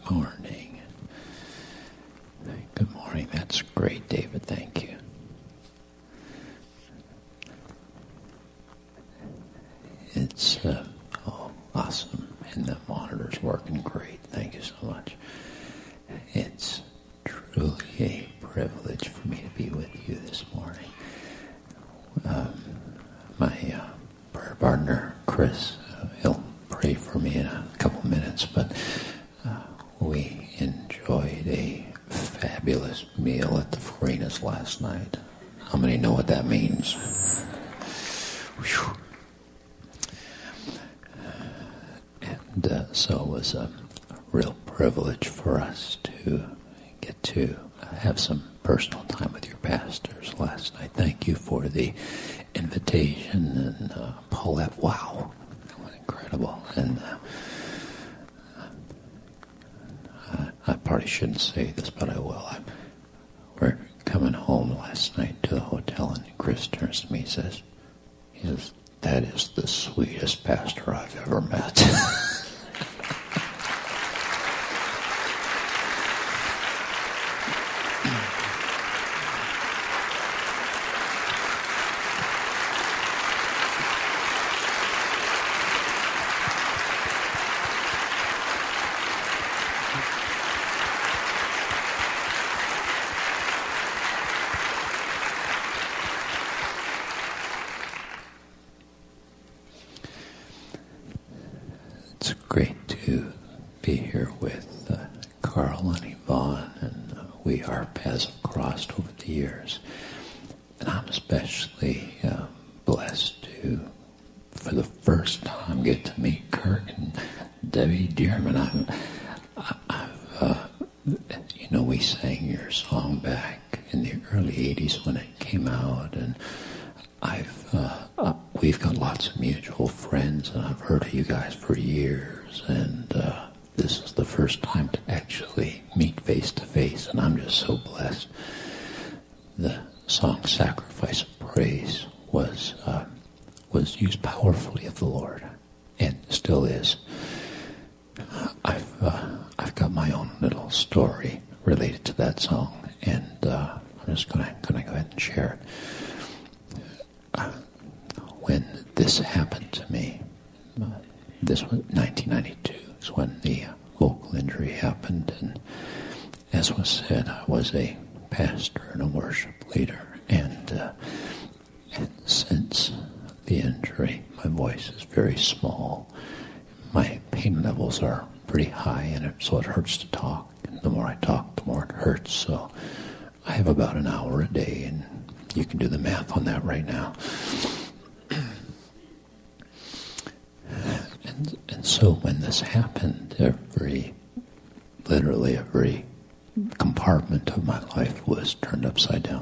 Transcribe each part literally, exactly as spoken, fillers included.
morning. Good morning. That's great, David. Thank you. It's uh, oh, awesome. And the monitor's working great. Thank you so much. It's truly a privilege for me to be with you this morning. Um, my uh, prayer partner, Chris, uh, he'll pray for me in a couple minutes, but uh, we enjoyed a fabulous meal at the Farinas last night. How many know what that means? Whew. And uh, so it was a real privilege for us to get to have some personal time with your pastors last night. Thank you for the invitation, and uh, Paulette, wow, that was incredible. And uh, I, I probably shouldn't say this, but I will. I, we're coming home last night to the hotel, and Chris turns to me and says, he says, "That is the sweetest pastor I've ever met." It's great to be here with uh, Carl and Yvonne, and uh, we, our paths have crossed over the years. And I'm especially uh, blessed to, for the first time, get to meet Kirk and Debbie Dearman. I've, I've uh, you know, we sang your song back in the early eighties when it came out, and I've uh, uh, we've got lots of mutual friends, and I've heard of you guys for years, and uh, this is the first time to actually meet face to face, and I'm just so blessed. The song "Sacrifice of Praise" was uh, was used powerfully of the Lord, and still is. I've uh, I've got my own little story related to that song, and uh, I'm just gonna gonna go ahead and share it. Uh, when this happened to me, uh, this was nineteen ninety-two, is when the uh, vocal injury happened, and as was said, I was a pastor and a worship leader, and, uh, and since the injury, my voice is very small. My pain levels are pretty high, and it, so it hurts to talk. And the more I talk, the more it hurts. So I have about an hour a day, and you can do the math on that right now. And, and so when this happened, every, literally every compartment of my life was turned upside down.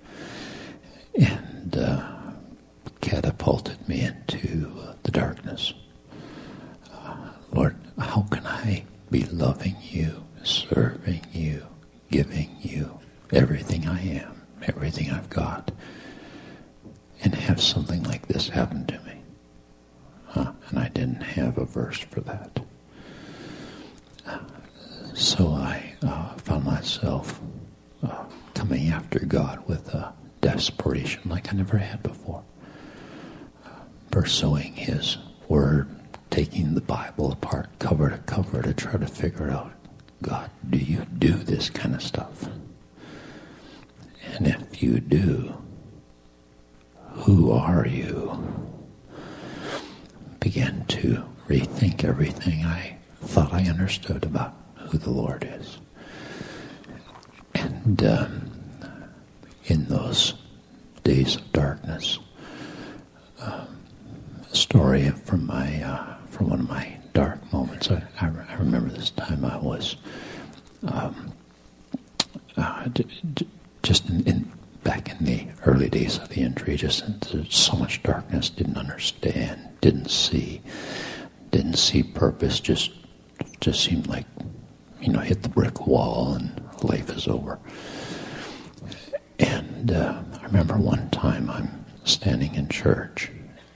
And uh, catapulted me into uh, the darkness. Uh, Lord, how can I be loving you, serving you, giving you everything I am, everything I've got, and have something like this happen to me? Huh? And I didn't have a verse for that. Uh, so I uh, found myself uh, coming after God with a desperation like I never had before. Uh, pursuing His Word, taking the Bible apart cover to cover to try to figure out, God, do you do this kind of stuff? And if you do, who are you? Began to rethink everything I thought I understood about who the Lord is. And um, in those days of darkness, um, a story from my uh, from one of my dark moments. I, I, I remember this time I was um, uh, d- d- just in, in back in the early days of the injury, just in so much darkness, didn't understand, didn't see, didn't see purpose, just just seemed like, you know, hit the brick wall and life is over. And uh, I remember one time I'm standing in church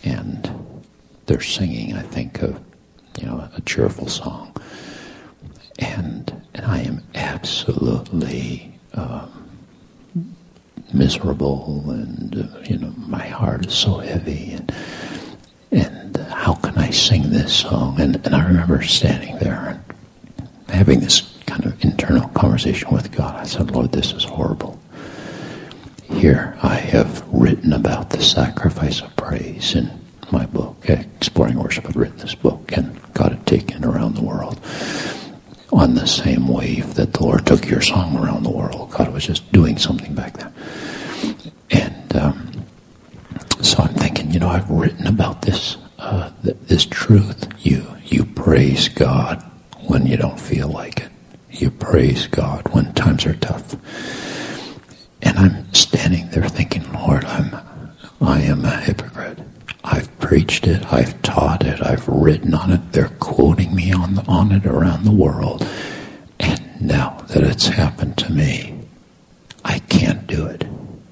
and they're singing, I think, of, you know, a cheerful song. and and I am absolutely um, miserable, and uh, you know, my heart is so heavy, and and how can I sing this song? And and I remember standing there and having this kind of internal conversation with God. I said, Lord, this is horrible. Here I have written about the sacrifice of praise in my book, Exploring Worship. I'd written this book and got it taken around the world on the same wave that the Lord took your song around the world. God was just doing something back then. And um, so I'm thinking, you know, I've written about this uh, th- this truth. You you praise God when you don't feel like it. You praise God when times are tough. And I'm standing there thinking, Lord, I'm I am a hypocrite. I've preached it, I've taught it, I've written on it. They're quoting me on the, on it around the world. And now that it's happened to me, I can't do it.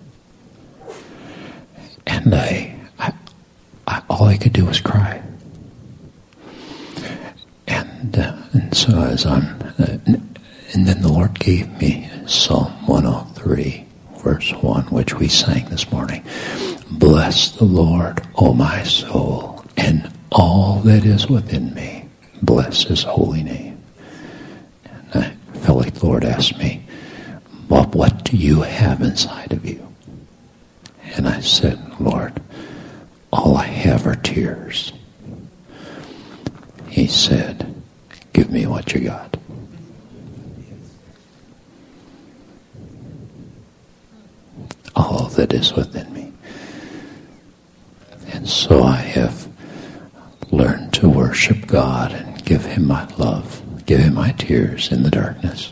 And I, I, I all I could do was cry. And uh, and so as I'm, uh, and then the Lord gave me Psalm one oh three, verse one, which we sang this morning. Bless the Lord, O my soul, and all that is within me. Bless his holy name. And I felt like the Lord asked me, Bob, what do you have inside of you? And I said, Lord, all I have are tears. He said, give me what you got. All that is within me. And so I have learned to worship God and give him my love, give him my tears in the darkness.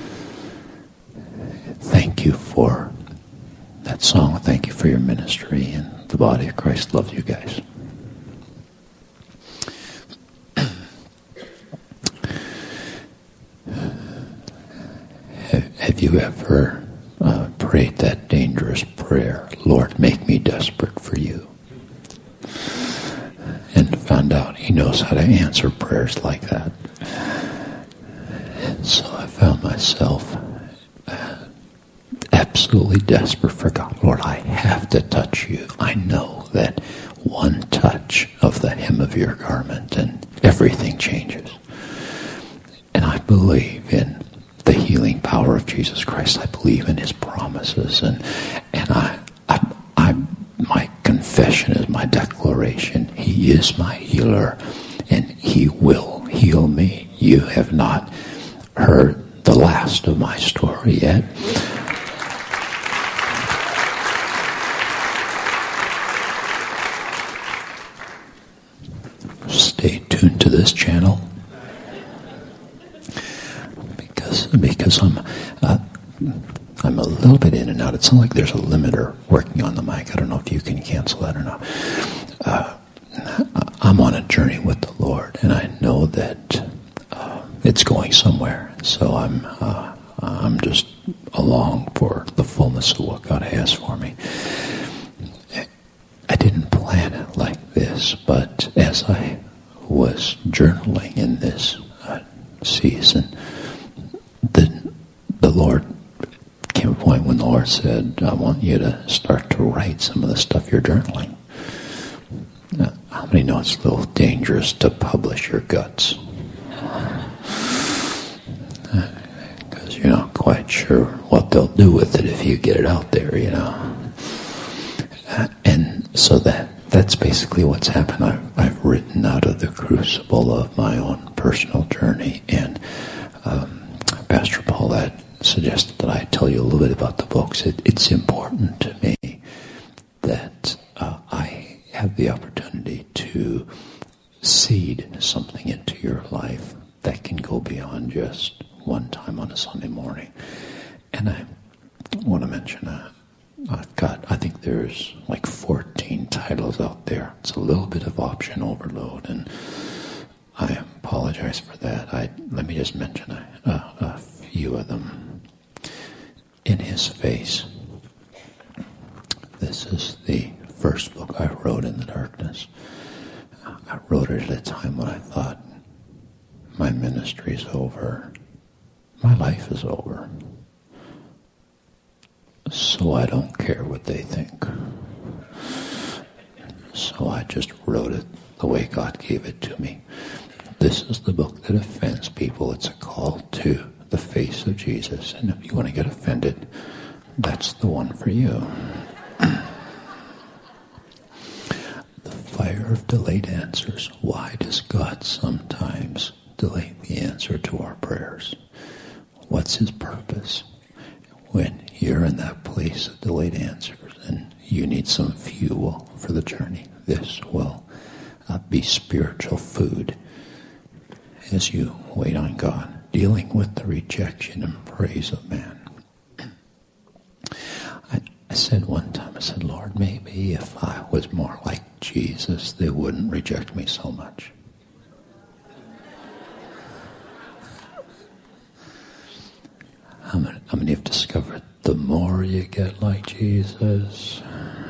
Thank you for that song. Thank you for your ministry, and the body of Christ loves you guys. Have you ever uh, prayed that dangerous prayer, Lord, make me desperate for you? And found out he knows how to answer prayers like that. And so I found myself uh, absolutely desperate for God. Lord, I have to touch you. I know that one touch of the hem of your garment and everything changes. And I believe in the healing power of Jesus Christ. I believe in his promises, and and I, I, I, my confession is my declaration. He is my healer, and he will heal me. You have not heard the last of my story yet. Stay tuned to this channel. Because I'm uh, I'm a little bit in and out. It sounds like there's a limiter working on the mic. I don't know if you can cancel that or not. Uh, I'm on a journey with the Lord, and I know that uh, it's going somewhere. So I'm uh, I'm just along for the fullness of what God has for me. I didn't plan it like this, but as I was journaling in this uh, season, the the Lord came a point when the Lord said, I want you to start to write some of the stuff you're journaling. Now, how many know it's a little dangerous to publish your guts? Because you're not quite sure what they'll do with it if you get it out there, you know. Uh, and so that that's basically what's happened. I've, I've written out of the crucible of my own personal journey, and um, Pastor Paulette suggested that I tell you a little bit about the books. It, it's important to me that uh, I have the opportunity to seed something into your life that can go beyond just one time on a Sunday morning. And I want to mention, uh, I've got, I think there's like fourteen titles out there. It's a little bit of option overload, and I apologize for that. I let me just mention a, a, a few of them. In His Face. This is the first book I wrote in the darkness. I wrote it at a time when I thought my ministry's over. my life is over. So I don't care what they think. So I just wrote it the way God gave it to me. This is the book that offends people. It's a call to the face of Jesus. And if you want to get offended, that's the one for you. The fire of delayed answers. Why does God sometimes delay the answer to our prayers? What's his purpose? When you're in that place of delayed answers and you need some fuel for the journey, this will uh, be spiritual food as you wait on God, dealing with the rejection and praise of man. I, I said one time, I said, Lord, maybe if I was more like Jesus, they wouldn't reject me so much. How many, how many have discovered the more you get like Jesus,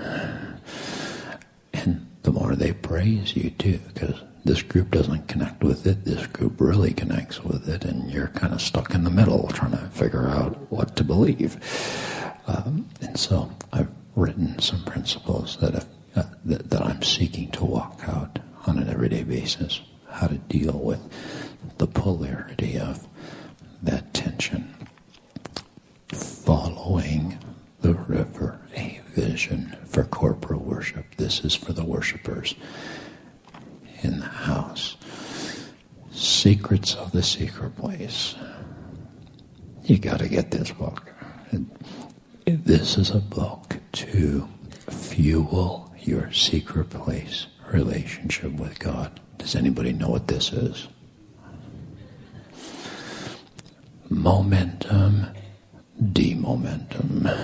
and the more they praise you too, because this group doesn't connect with it, this group really connects with it, and you're kind of stuck in the middle trying to figure out what to believe. Um, and so I've written some principles that, have, uh, that that I'm seeking to walk out on an everyday basis, how to deal with the polarity of that tension. Following the river, a vision for corporate worship. This is for the worshipers in the house. Secrets of the secret place. You got to get this book. This is a book to fuel your secret place relationship with God. Does anybody know what this is? Momentum, demomentum.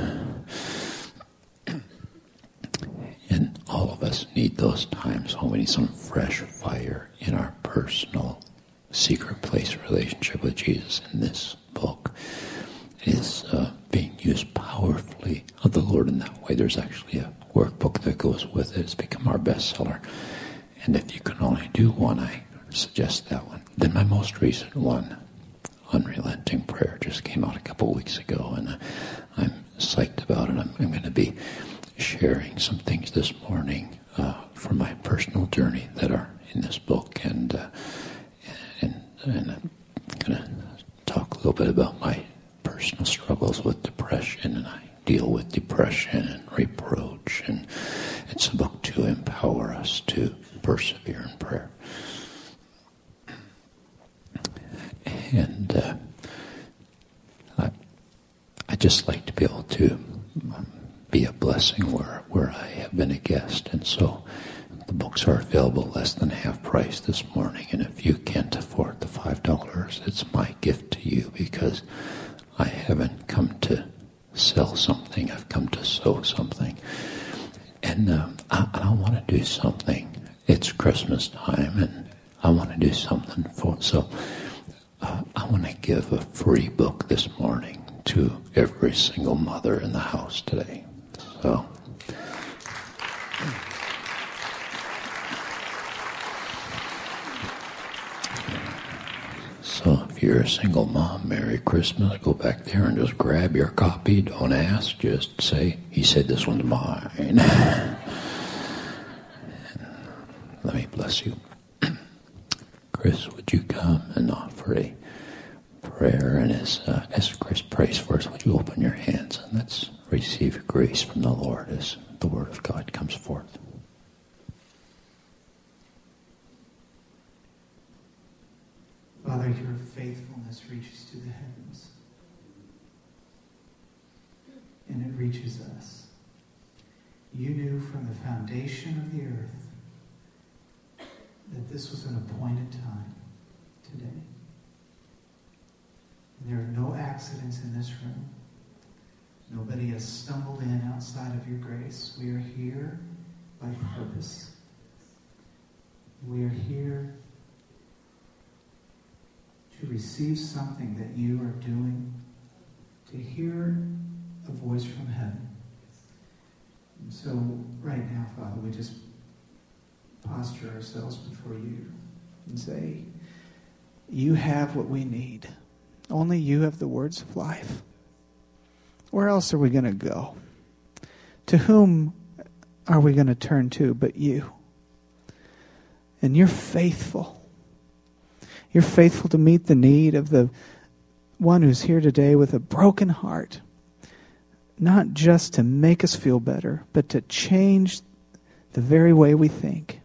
And all of us need those times when we need some fresh fire in our personal secret place relationship with Jesus. And this book is uh, being used powerfully of the Lord in that way. There's actually a workbook that goes with it. It's become our bestseller. And if you can only do one, I suggest that one. Then my most recent one, Unrelenting Prayer, just came out a couple weeks ago, and I'm psyched about it. I'm, I'm going to be sharing some things this morning uh, from my personal journey that are in this book, and uh, and, and I'm going to talk a little bit about my personal struggles with depression, and I deal with depression and reproach, and it's a book to empower us to persevere in prayer. And uh, I, I just like to be able to be a blessing where, where I have been a guest. And so the books are available less than half price this morning. And if you can't afford the five dollars, it's my gift to you, because I haven't come to sell something. I've come to sow something. And um, I, I want to do something. It's Christmas time, and I want to do something for so. Uh, I want to give a free book this morning to every single mother in the house today. So, so if you're a single mom, Merry Christmas. Go back there and just grab your copy. Don't ask. Just say, he said this one's mine. Let me bless you. Chris, would you come and offer a prayer? And as, uh, as Chris prays for us, would you open your hands and let's receive grace from the Lord as the Word of God comes forth. Father, your faithfulness reaches to the heavens, and it reaches us. You knew from the foundation of the earth that this was an appointed time today. And there are no accidents in this room. Nobody has stumbled in outside of your grace. We are here by purpose. We are here to receive something that you are doing, to hear a voice from heaven. And so right now, Father, we just posture ourselves before you and say, you have what we need. Only you have the words of life. Where else are we going to go? To whom are we going to turn to but you? And you're faithful. You're faithful to meet the need of the one who's here today with a broken heart. Not just to make us feel better, but to change the very way we think.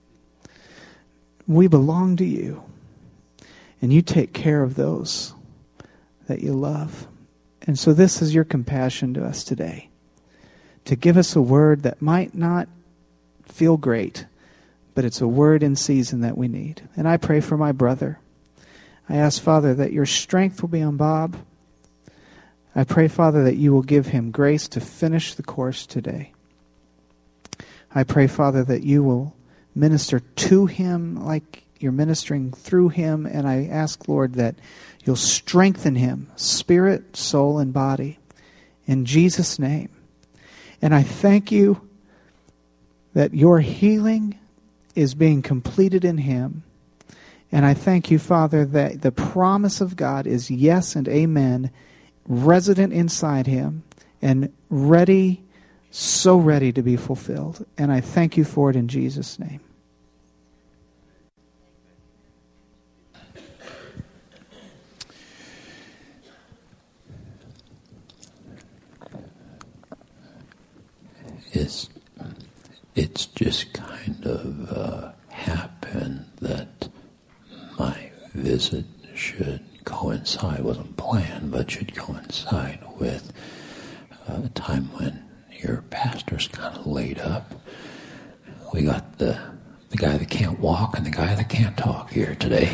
We belong to you. And you take care of those that you love. And so this is your compassion to us today. To give us a word that might not feel great, but it's a word in season that we need. And I pray for my brother. I ask, Father, that your strength will be on Bob. I pray, Father, that you will give him grace to finish the course today. I pray, Father, that you will minister to him like you're ministering through him. And I ask, Lord, that you'll strengthen him, spirit, soul, and body, in Jesus' name. And I thank you that your healing is being completed in him. And I thank you, Father, that the promise of God is yes and amen, resident inside him and ready, so ready to be fulfilled. And I thank you for it in Jesus' name. It's, it's just kind of uh, happened that my visit should coincide, wasn't planned, but should coincide with a time when your pastor's kind of laid up. We got the the guy that can't walk and the guy that can't talk here today.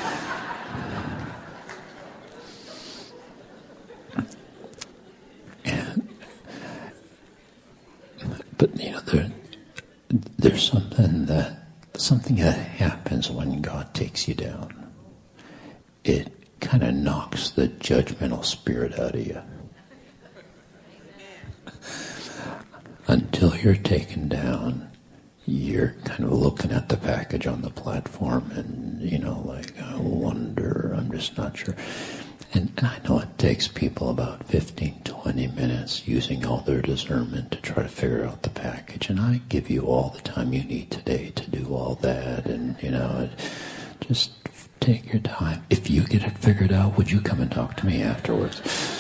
And, but you know, there there's something that something that happens when God takes you down. It kind of knocks the judgmental spirit out of you. Until you're taken down, you're kind of looking at the package on the platform and, you know, like, I wonder, I'm just not sure. And, and I know it takes people about fifteen, twenty minutes using all their discernment to try to figure out the package. And I give you all the time you need today to do all that. And, you know, just take your time. If you get it figured out, would you come and talk to me afterwards?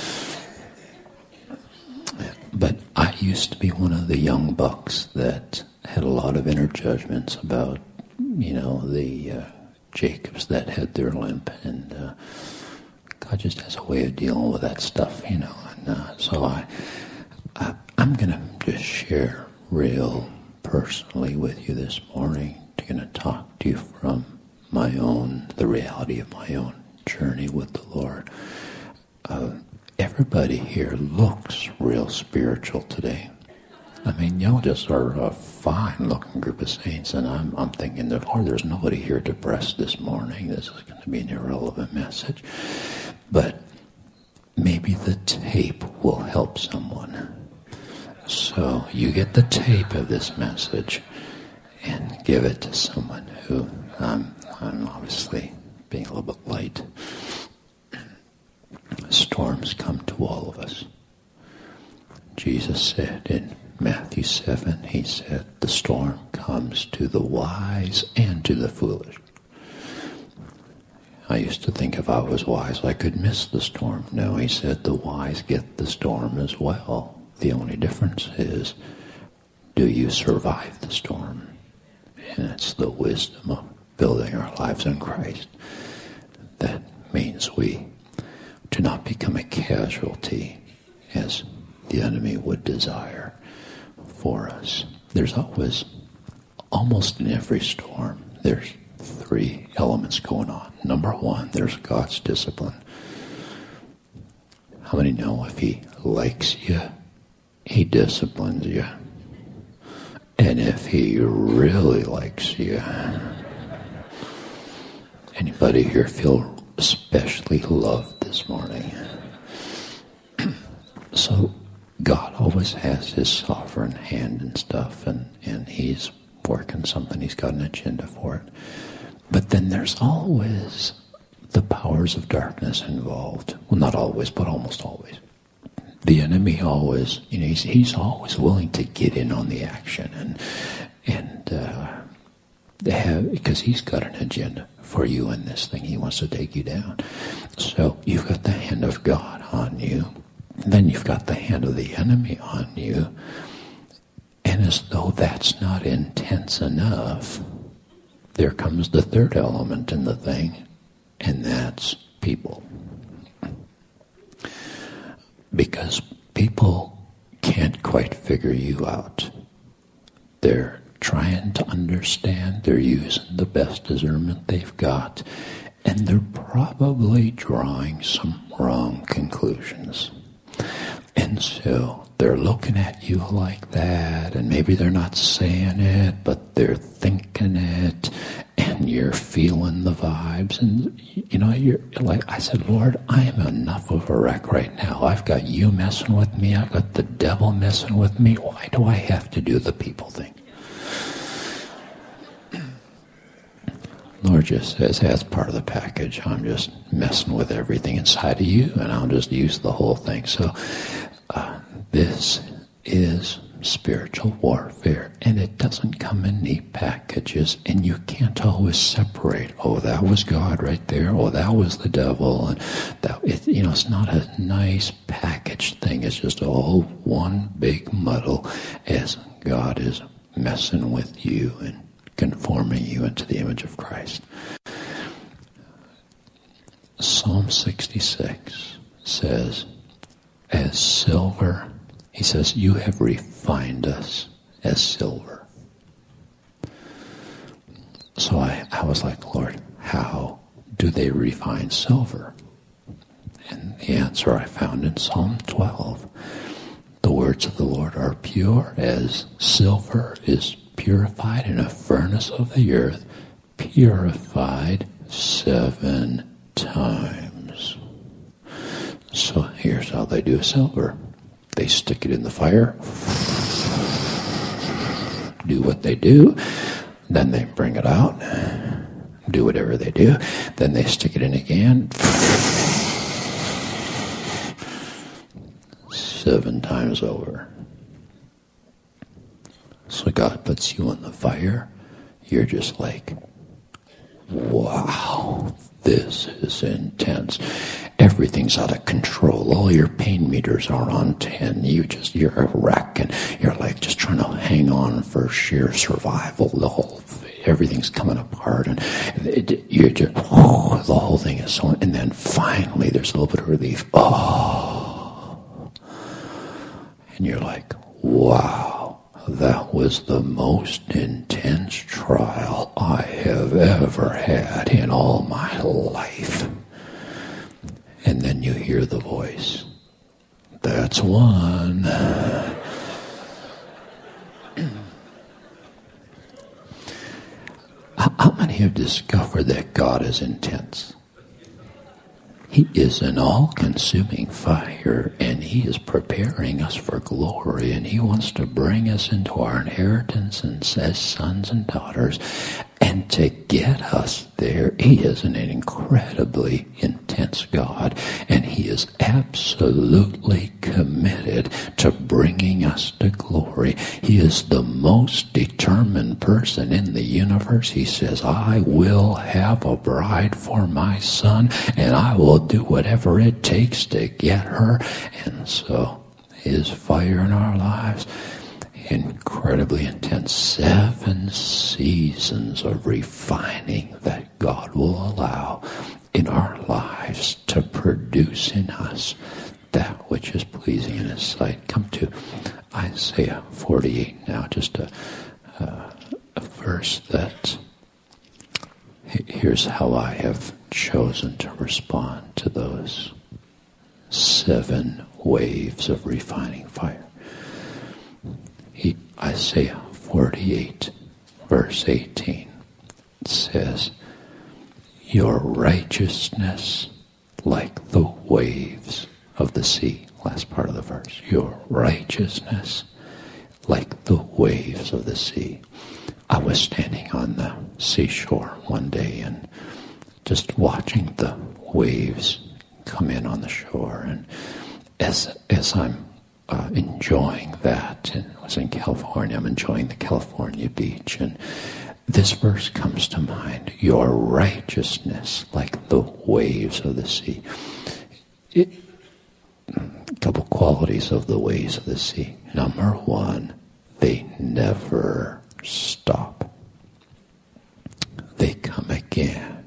But I used to be one of the young bucks that had a lot of inner judgments about, you know, the uh, Jacobs that had their limp. And uh, God just has a way of dealing with that stuff, you know. And uh, so I, I, I'm going to just share real personally with you this morning. I'm going to talk to you from my own, the reality of my own journey with the Lord. Uh, everybody here looks real spiritual today. I mean, y'all just are a fine-looking group of saints, and I'm, I'm thinking that, Lord, there's nobody here depressed this morning. This is going to be an irrelevant message. But maybe the tape will help someone. So you get the tape of this message and give it to someone who, um, I'm obviously being a little bit light. Storms come to all of us. Jesus said in Matthew seven, he said, the storm comes to the wise and to the foolish. I used to think if I was wise, I could miss the storm. No, he said the wise get the storm as well. The only difference is, do you survive the storm? And it's the wisdom of building our lives in Christ. That means we do not become a casualty as the enemy would desire for us. There's always, almost in every storm, there's three elements going on. Number one, there's God's discipline. How many know if he likes you, he disciplines you? And if he really likes you, anybody here feel especially loved this morning? So God always has his sovereign hand and stuff, and, and he's working something. He's got an agenda for it. But then there's always the powers of darkness involved. Well, not always, but almost always. The enemy always, you know, he's, he's always willing to get in on the action and and uh, they have, because he's got an agenda for you in this thing. He wants to take you down. So you've got the hand of God on you. Then you've got the hand of the enemy on you. And as though that's not intense enough, there comes the third element in the thing, and that's people. Because people can't quite figure you out. They're trying to understand. They're using the best discernment they've got. And they're probably drawing some wrong conclusions. And so they're looking at you like that, and maybe they're not saying it, but they're thinking it, and you're feeling the vibes. And, you know, you're like, I said, Lord, I am enough of a wreck right now. I've got you messing with me. I've got the devil messing with me. Why do I have to do the people thing? Lord just says, that's part of the package. I'm just messing with everything inside of you, and I'll just use the whole thing. So uh, this is spiritual warfare, and it doesn't come in neat packages, and you can't always separate. Oh, that was God right there. Oh, that was the devil. And that, it, you know, it's not a nice packaged thing. It's just all one big muddle as God is messing with you and conforming you into the image of Christ. Psalm sixty-six says, as silver, he says, you have refined us as silver. So I, I was like, Lord, how do they refine silver? And the answer I found in Psalm twelve. The words of the Lord are pure as silver is purified in a furnace of the earth, purified seven times. So here's how they do silver. They stick it in the fire, do what they do, then they bring it out, do whatever they do, then they stick it in again, seven times over. So God puts you on the fire, you're just like, wow, this is intense. Everything's out of control. All your pain meters are on ten. You just, you're a wreck, and you're like just trying to hang on for sheer survival. The whole, everything's coming apart, and it, you're just, oh, the whole thing is so, and then finally there's a little bit of relief. Oh, and you're like, wow. That was the most intense trial I have ever had in all my life. And then you hear the voice. That's one. How many have discovered that God is intense? He is an all-consuming fire, and he is preparing us for glory, and he wants to bring us into our inheritance and as sons and daughters. And to get us there, he is an incredibly intense God, and he is absolutely committed to bringing us to glory. He is the most determined person in the universe. He says, I will have a bride for my son, and I will do whatever it takes to get her. And so his fire in our lives, incredibly intense, seven seasons of refining that God will allow in our lives to produce in us that which is pleasing in his sight. Come to Isaiah forty-eight now, just a, uh, a verse that, here's how I have chosen to respond to those seven waves of refining fire. He, Isaiah forty-eight, verse eighteen, says, your righteousness like the waves of the sea. Last part of the verse. Your righteousness like the waves of the sea. I was standing on the seashore one day, and just watching the waves come in on the shore. And as as I'm uh, enjoying that, and I was in California, I'm enjoying the California beach, and this verse comes to mind: your righteousness like the waves of the sea. It, a couple qualities of the waves of the sea. Number one, they never stop. They come again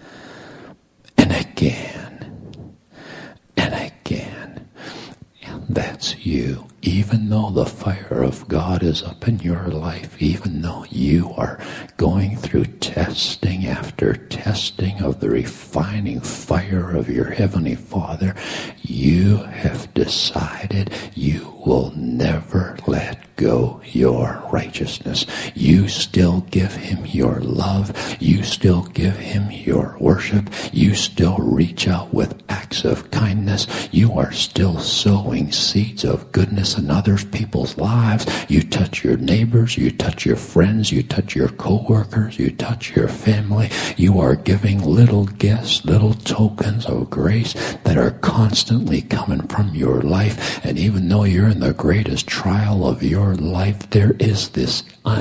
and again and again. And that's you. Even though the fire of God is up in your life, even though you are going through testing after testing of the refining fire of your Heavenly Father, you have decided you will never let go your righteousness. You still give Him your love. You still give Him your worship. You still reach out with acts of kindness. You are still sowing seeds of goodness in other people's lives. You touch your neighbors. You touch your friends. You touch your co-workers. You touch your family. You are giving little gifts, little tokens of grace that are constantly coming from your life. And even though you're in the greatest trial of your life, there is this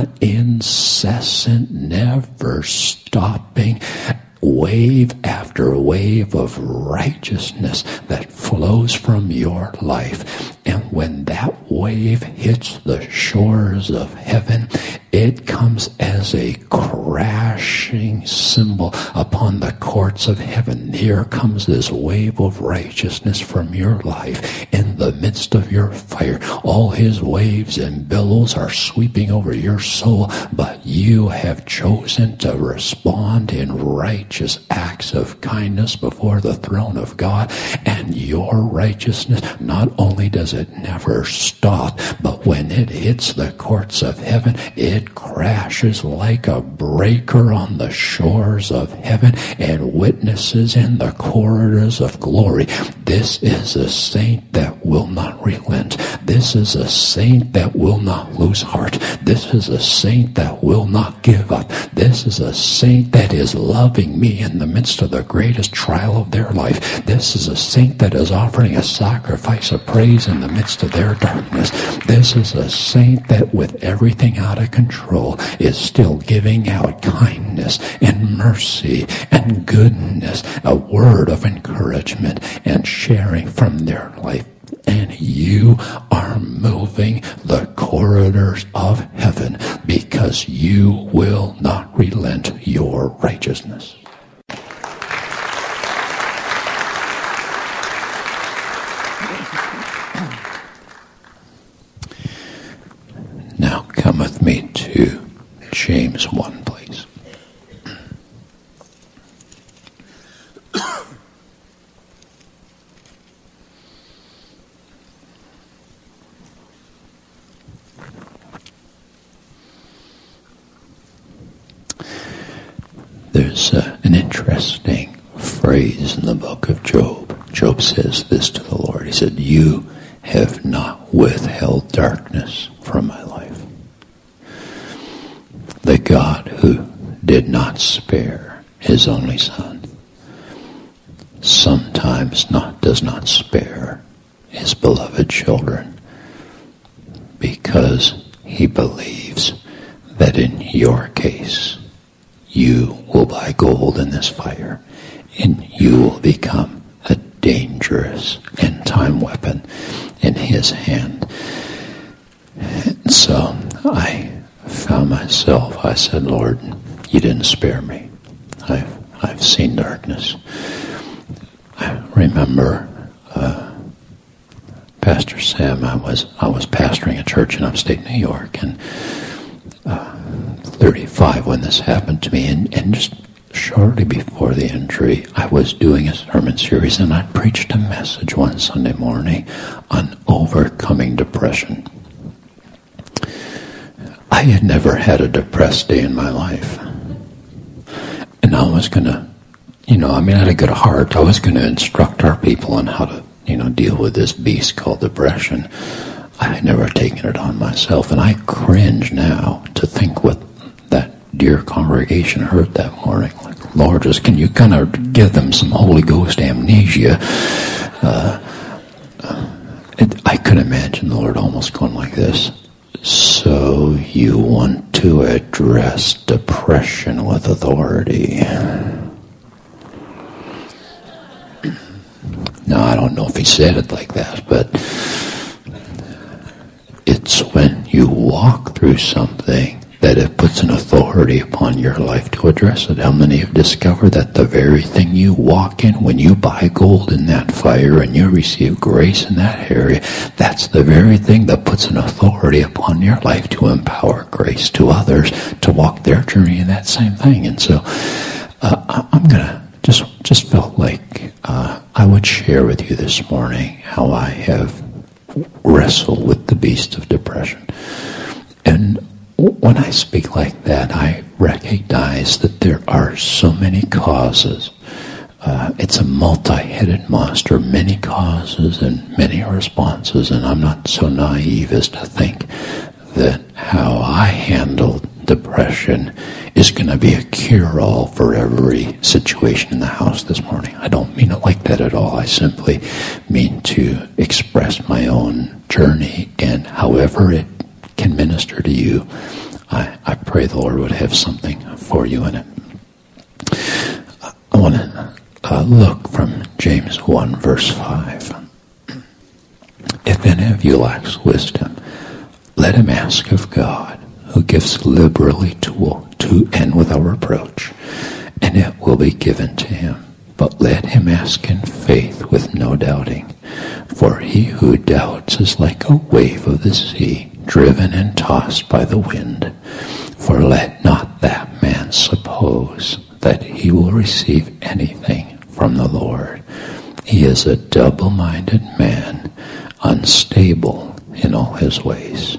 incessant, never stopping wave after wave of righteousness that flows from your life. And when that wave hits the shores of heaven, it comes as a crashing cymbal upon the courts of heaven. Here comes this wave of righteousness from your life in the midst of your fire. All His waves and billows are sweeping over your soul, but you have chosen to respond in righteous acts of kindness before the throne of God. And your righteousness, not only does it never stop, but when it hits the courts of heaven, it crashes like a breaker on the shores of heaven and witnesses in the corridors of glory. This is a saint that will not relent. This is a saint that will not lose heart. This is a saint that will not give up. This is a saint that is loving me in the midst of the greatest trial of their life. This is a saint that is offering a sacrifice of praise in the midst of their darkness. This is a saint that, with everything out of control, is still giving out kindness and mercy and goodness, a word of encouragement and sharing from their life. And you are moving the corridors of heaven because you will not relent your righteousness. Now come with me to James one, please. There's uh, an interesting phrase in the book of Job. Job says this to the Lord. He said, "You have not withheld darkness from my life." The God who did not spare His only Son sometimes not does not spare His beloved children because He believes that in your case you will buy gold in this fire and you will become a dangerous end-time weapon in His hand. And so I found myself, I said, "Lord, you didn't spare me. I've, I've seen darkness." I remember uh, Pastor Sam, I was I was pastoring a church in upstate New York, and uh, thirty-five when this happened to me, and, and just shortly before the injury, I was doing a sermon series, and I preached a message one Sunday morning on overcoming depression. I had never had a depressed day in my life. And I was going to, you know, I mean, I had a good heart. I was going to instruct our people on how to, you know, deal with this beast called depression. I had never taken it on myself. And I cringe now to think what that dear congregation heard that morning. Like, Lord, just can you kind of give them some Holy Ghost amnesia? Uh, it, I could imagine the Lord almost going like this. So you want to address depression with authority. No, I don't know if he said it like that, but it's when you walk through something that it puts an authority upon your life to address it. How many have discovered that the very thing you walk in, when you buy gold in that fire and you receive grace in that area, that's the very thing that puts an authority upon your life to empower grace to others to walk their journey in that same thing. And so uh, I'm going to just, just felt like uh, I would share with you this morning how I have wrestled with the beast of depression. And when I speak like that, I recognize that there are so many causes. Uh, it's a multi-headed monster, many causes and many responses, and I'm not so naive as to think that how I handled depression is going to be a cure-all for every situation in the house this morning. I don't mean it like that at all. I simply mean to express my own journey, and however it can minister to you, I, I pray the Lord would have something for you in it. I want to uh, look from James one, verse five. If any of you lacks wisdom, let him ask of God, who gives liberally to, to and without reproach, and it will be given to him. But let him ask in faith with no doubting. For he who doubts is like a wave of the sea, driven and tossed by the wind. For let not that man suppose that he will receive anything from the Lord. He is a double-minded man, unstable in all his ways.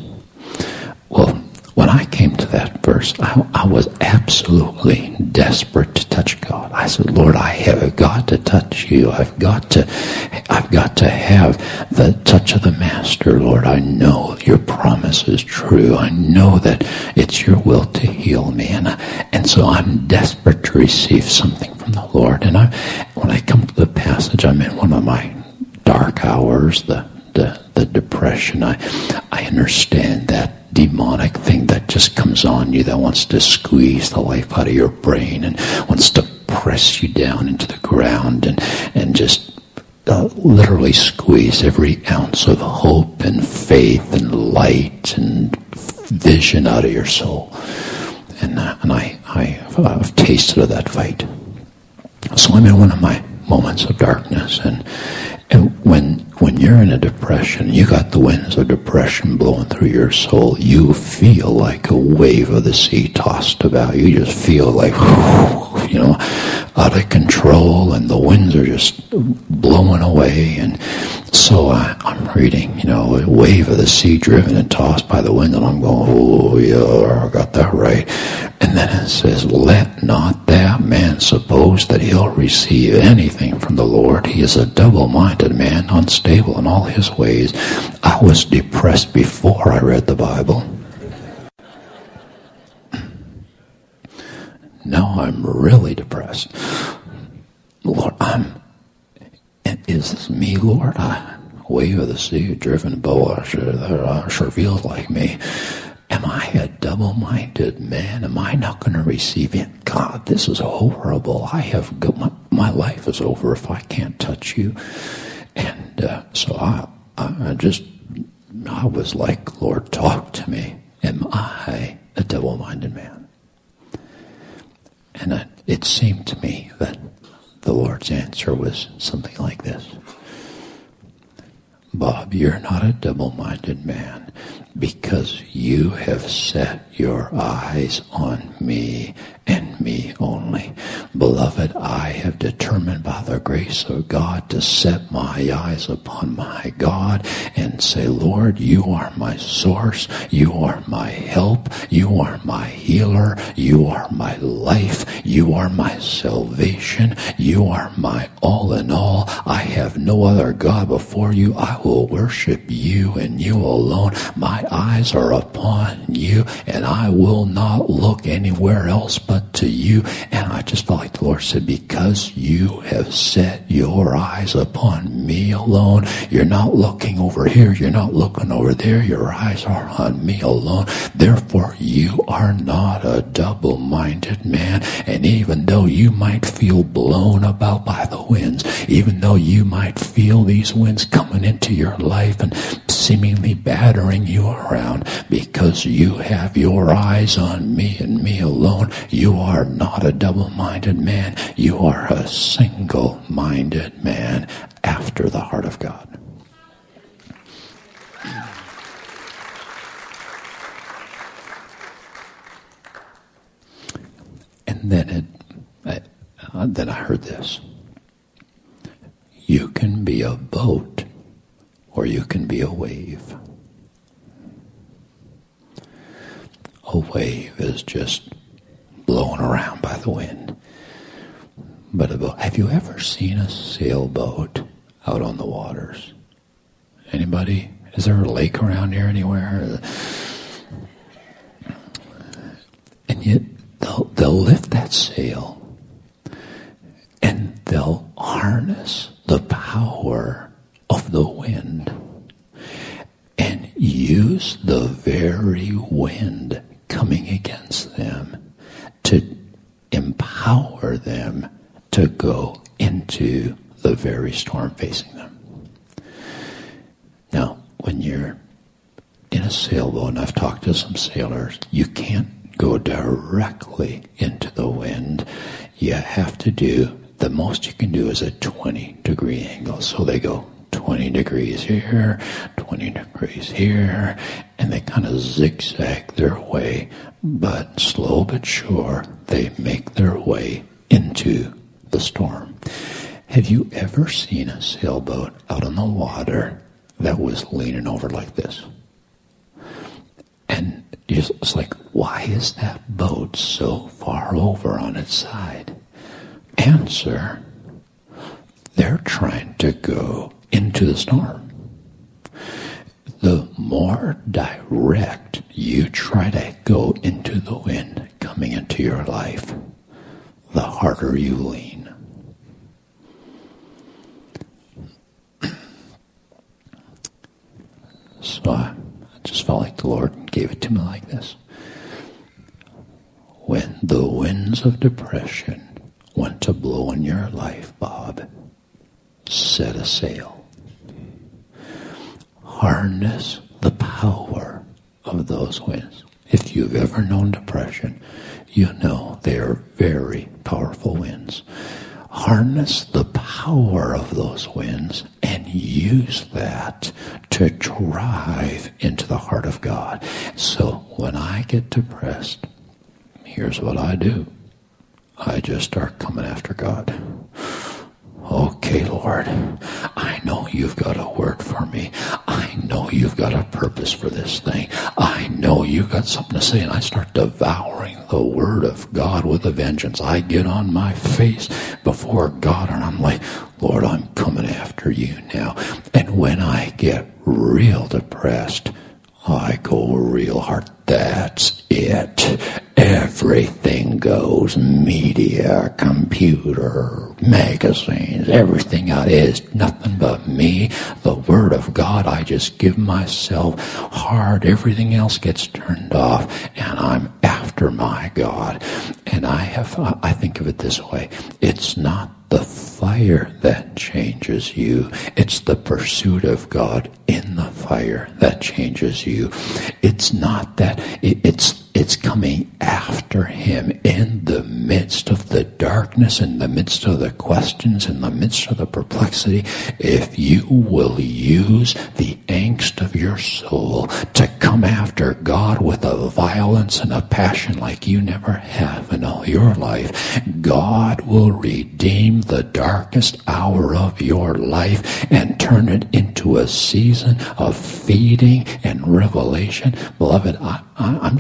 Well, when I came to that verse, I, I was absolutely desperate to touch God. I said, Lord, I have got to touch you. I've got to, I've got to have the touch of the Master, Lord. I know your promise is true. I know that it's your will to heal me. And, and so I'm desperate to receive something from the Lord. And I, when I come to the passage, I'm in one of my dark hours, the, the, the depression. I, I understand that demonic thing that just comes on you that wants to squeeze the life out of your brain and wants to press you down into the ground and, and just uh, literally squeeze every ounce of hope and faith and light and vision out of your soul. And, uh, and I, I, I've tasted of that fight. So I'm in one of my moments of darkness, and and when when you're in a depression, you got the winds of depression blowing through your soul, you feel like a wave of the sea tossed about. You just feel like, you know, out of control, and the winds are just blowing away. And so I, I'm reading, you know, a wave of the sea driven and tossed by the wind, and I'm going, oh, yeah, I got that right. And then it says, let not that man suppose that he'll receive anything from the Lord. He is a double-minded man, unstable in all his ways. I was depressed before I read the Bible. Now I'm really depressed. Lord, I'm, is this me, Lord? I, wave of the sea, driven bow, sure, sure feels like me. Am I a double-minded man? Am I not going to receive it? God, this is horrible. I have got my, my life is over if I can't touch you. And uh, so I, I just, I was like, Lord, talk to me. Am I a double-minded man? And it, it seemed to me that the Lord's answer was something like this. Bob, you're not a double-minded man because you have set your eyes on me and me only. Beloved, I have determined by the grace of God to set my eyes upon my God and say, Lord, you are my source. You are my help. You are my healer. You are my life. You are my salvation. You are my all in all. I have no other God before you. I will worship you and you alone. My eyes are upon you, and I will not look anywhere else but to you. And I just felt like the Lord said, because you have set your eyes upon me alone, you're not looking over here, you're not looking over there, your eyes are on me alone. Therefore, you are not a double-minded man. And even though you might feel blown about by the winds, even though you might feel these winds coming into your life and seemingly battering you around, because you have your eyes on me and me alone, you are not a double-minded man. You are a single-minded man after the heart of God. And then it, I, uh, then I heard this. You can be a boat, or you can be a wave. A wave is just blown around by the wind. But a boat, have you ever seen a sailboat out on the waters? Anybody? Is there a lake around here anywhere? And yet they'll, they'll lift that sail and they'll harness the power of the wind and use the very wind coming against them to empower them to go into the very storm facing them. Now, when you're in a sailboat, and I've talked to some sailors, you can't go directly into the wind. You have to do, the most you can do is a twenty degree angle. So they go twenty degrees here, twenty degrees here, and they kind of zigzag their way, but slow but sure, they make their way into the storm. Have you ever seen a sailboat out on the water that was leaning over like this? And it's like, why is that boat so far over on its side? Answer, they're trying to go into the storm. The more direct you try to go into the wind coming into your life, the harder you lean. So I just felt like the Lord gave it to me like this. When the winds of depression want to blow in your life, Bob, set a sail. Harness the power of those winds. If you've ever known depression, you know they are very powerful winds. Harness the power of those winds and use that to drive into the heart of God. So when I get depressed, here's what I do. I just start coming after God. Okay, Lord, I know you've got a word for me. I know you've got a purpose for this thing. I know you've got something to say, and I start devouring the word of God with a vengeance. I get on my face before God, and I'm like, Lord, I'm coming after you now. And when I get real depressed, I go real hard. That's it. Everything goes. Media, computer, magazines, everything out is nothing but me. The word of God, I just give myself hard. Everything else gets turned off, and I'm after my God. And I have, I think of it this way. It's not the fire that changes you. It's the pursuit of God in the fire that changes you. It's not that, it, it's it's coming after him in the midst of the darkness, in the midst of the questions, in the midst of the perplexity. If you will use the angst of your soul to come after God with a violence and a passion like you never have in all your life, God will redeem the darkest hour of your life and turn it into a season of feeding and revelation. Beloved, I, I, I'm just telling you,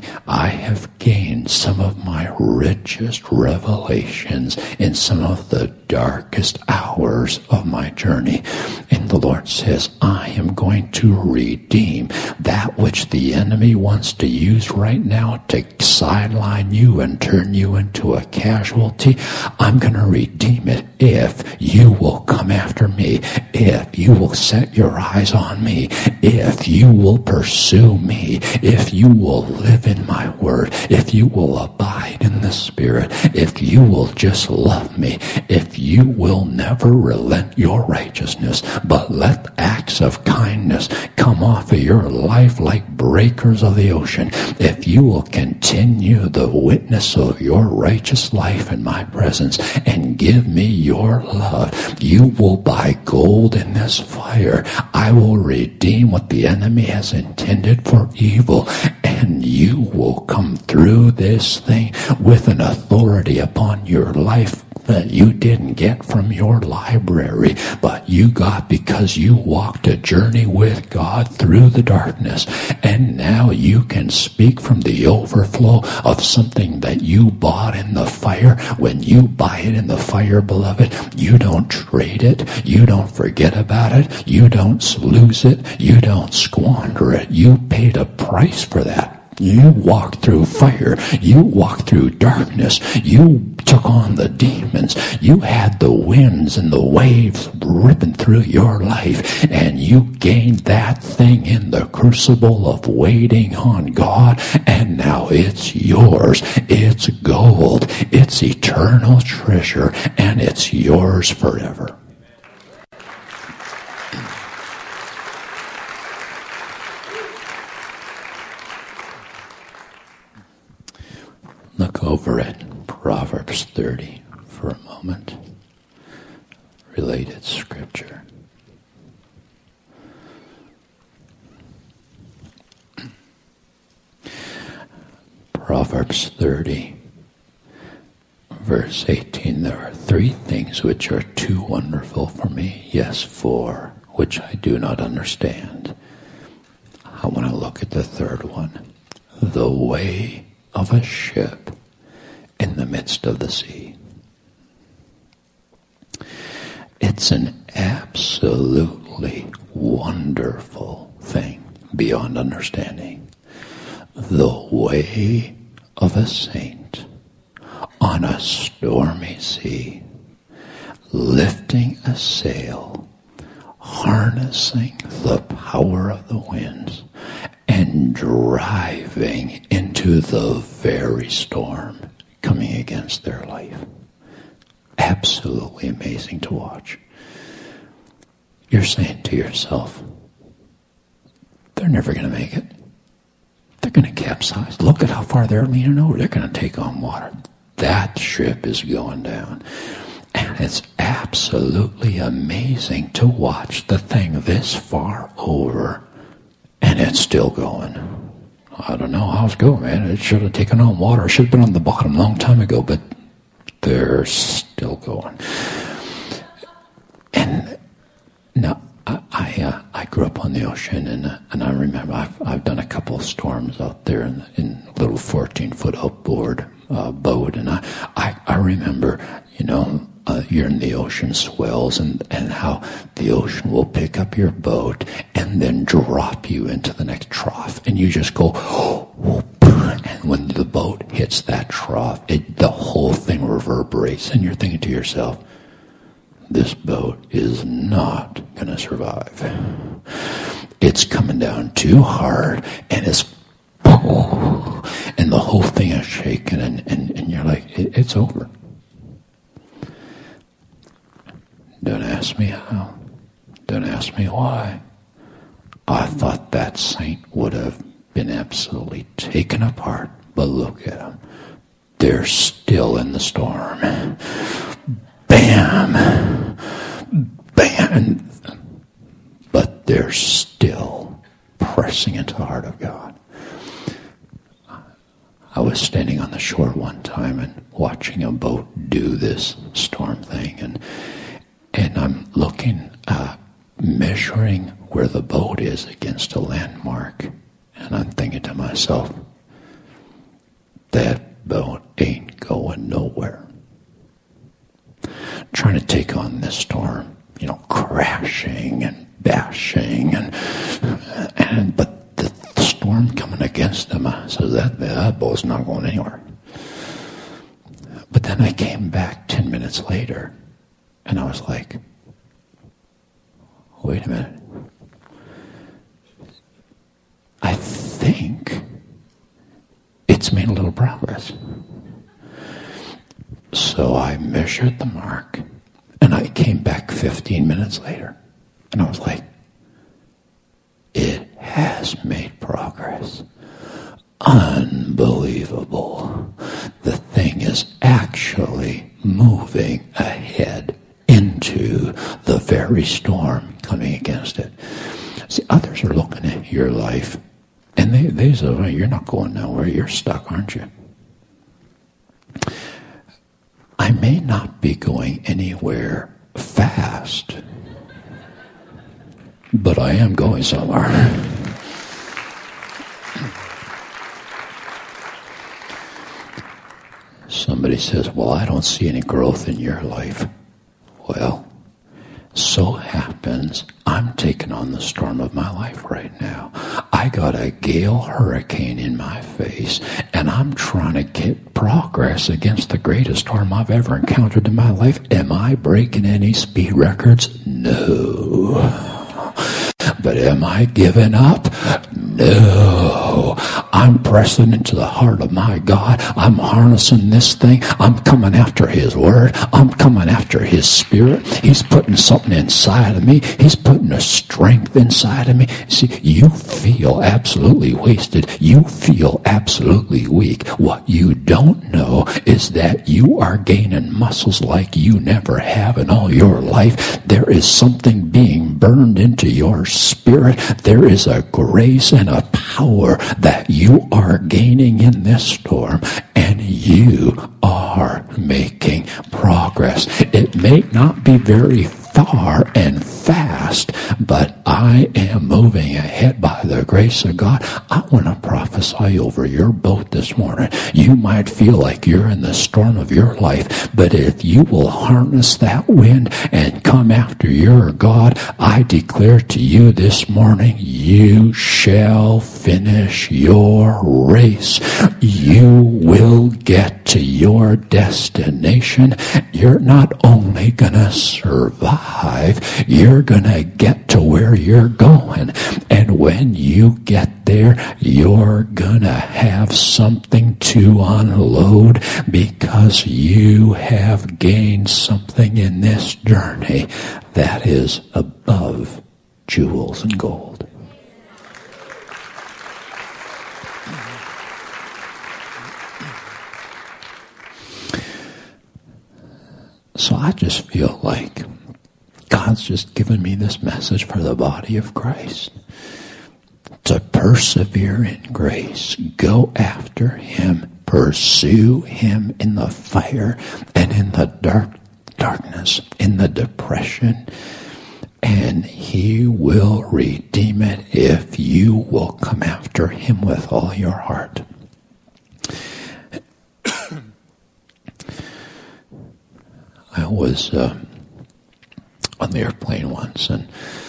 I have gained some of my richest revelations in some of the darkest hours of my journey. And the Lord says, I am going to redeem that which the enemy wants to use right now to sideline you and turn you into a casualty. I'm going to redeem it if you will come after me, if you will set your eyes on me, if you will pursue me, if you will live in my word, if you will abide in the Spirit, if you will just love me, if you will never relent your righteousness, but let acts of kindness come off of your life like breakers of the ocean, if you will continue the witness of your righteous life in my presence and give me your love, you will buy gold in this fire. I will redeem what the enemy has intended for evil, and you will come through this thing with an authority upon your life that you didn't get from your library, but you got because you walked a journey with God through the darkness, and now you can speak from the overflow of something that you bought in the fire. When you buy it in the fire, beloved, you don't trade it, you don't forget about it, you don't lose it, you don't squander it. You paid a price for that. You walked through fire. You walked through darkness. You took on the demons. You had the winds and the waves ripping through your life, and you gained that thing in the crucible of waiting on God, and now it's yours. It's gold. It's eternal treasure, and it's yours forever. Look over at Proverbs thirty for a moment. Related scripture. Proverbs thirty, verse eighteen. There are three things which are too wonderful for me. Yes, four, which I do not understand. I want to look at the third one. The way of a ship in the midst of the sea. It's an absolutely wonderful thing beyond understanding. The way of a saint on a stormy sea, lifting a sail, harnessing the power of the winds, and driving into the very storm coming against their life. Absolutely amazing to watch. You're saying to yourself, they're never going to make it. They're going to capsize. Look at how far they're leaning over. They're going to take on water. That ship is going down. And it's absolutely amazing to watch the thing this far over, and it's still going. I don't know how it's going, man. It should have taken on water. It should have been on the bottom a long time ago, but they're still going. And now, I I, uh, I grew up on the ocean, and uh, and I remember I've I've done a couple of storms out there in, in a little fourteen foot outboard uh, boat, and I, I I remember, you know, Uh, you're in the ocean swells, and, and how the ocean will pick up your boat and then drop you into the next trough, and you just go, oh, and when the boat hits that trough, it, the whole thing reverberates, and you're thinking to yourself, this boat is not going to survive. It's coming down too hard, and it's, and the whole thing is shaking, and, and, and you're like, it, it's over. Don't ask me how. Don't ask me why. I thought that saint would have been absolutely taken apart, but look at them. They're still in the storm. Bam! Bam! But they're still pressing into the heart of God. I was standing on the shore one time and watching a boat do this storm thing, and And I'm looking, uh, measuring where the boat is against a landmark. And I'm thinking to myself, storm coming against him. I said, that, that boat's not going anywhere. But then I came back ten minutes later, and I was like, wait a minute. I think it's made a little progress. So I measured the mark, and I came back fifteen minutes later, and I was like, it has made progress. Unbelievable. The thing is actually moving ahead into the very storm coming against it. See, others are looking at your life, and they, they say, well, you're not going nowhere. You're stuck, aren't you? I may not be going anywhere fast, but I am going somewhere. Somebody says, well, I don't see any growth in your life. Well, so happens I'm taking on the storm of my life right now. I got a gale hurricane in my face, and I'm trying to get progress against the greatest storm I've ever encountered in my life. Am I breaking any speed records? No. But am I giving up? No. I'm pressing into the heart of my God. I'm harnessing this thing. I'm coming after his word. I'm coming after his spirit. He's putting something inside of me. He's putting a strength inside of me. See, you feel absolutely wasted. You feel absolutely weak. What you don't know is that you are gaining muscles like you never have in all your life. There is something being burned into your spirit. There is a grace and a power that you are gaining in this storm, and you are making progress. It may not be very far and fast, but I am moving ahead by the grace of God. I want to prophesy over your boat this morning. You might feel like you're in the storm of your life, but if you will harness that wind and come after your God, I declare to you this morning, you shall finish your race. You will get to your destination. You're not only going to survive, you're going to get to where you're going. And when you get there, you're going to have something to unload because you have gained something in this journey that is above jewels and gold. So I just feel like God's just given me this message for the body of Christ. To persevere in grace. Go after him. Pursue him in the fire and in the dark darkness, in the depression. And he will redeem it if you will come after him with all your heart. I was uh, on the airplane once, and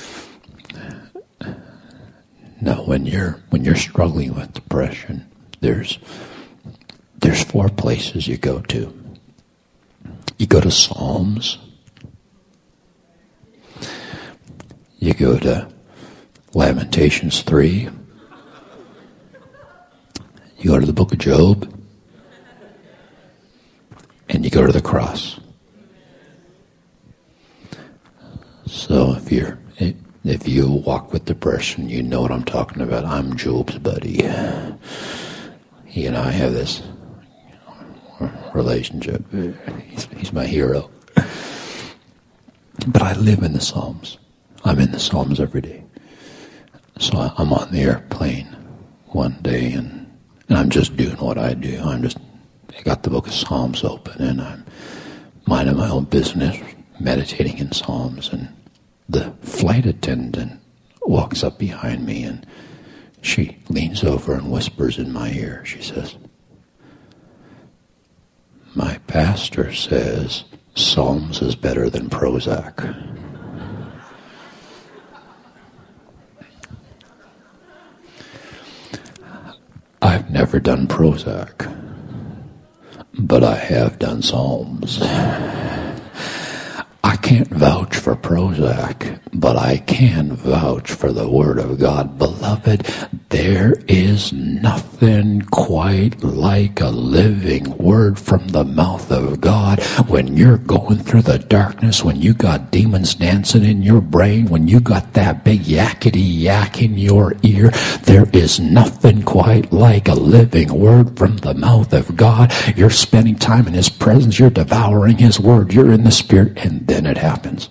now when you're when you're struggling with depression, there's there's four places you go to. You go to Psalms. You go to Lamentations three. You go to the book of Job. And you go to the cross. So if you're if you walk with depression, you know what I'm talking about. I'm Job's buddy. He and I have this relationship. He's, he's my hero. But I live in the Psalms. I'm in the Psalms every day. So I'm on the airplane one day, and, and I'm just doing what I do. I'm just, I got the book of Psalms open, and I'm minding my own business, meditating in Psalms, and the flight attendant walks up behind me, and she leans over and whispers in my ear. She says, "My pastor says Psalms is better than Prozac." I've never done Prozac, but I have done Psalms. I can't vouch for Prozac, but I can vouch for the Word of God. Beloved, there is nothing quite like a living word from the mouth of God. When you're going through the darkness, when you got demons dancing in your brain, when you got that big yakety yak in your ear, there is nothing quite like a living word from the mouth of God. You're spending time in His presence, you're devouring His Word, you're in the Spirit, and then it happens.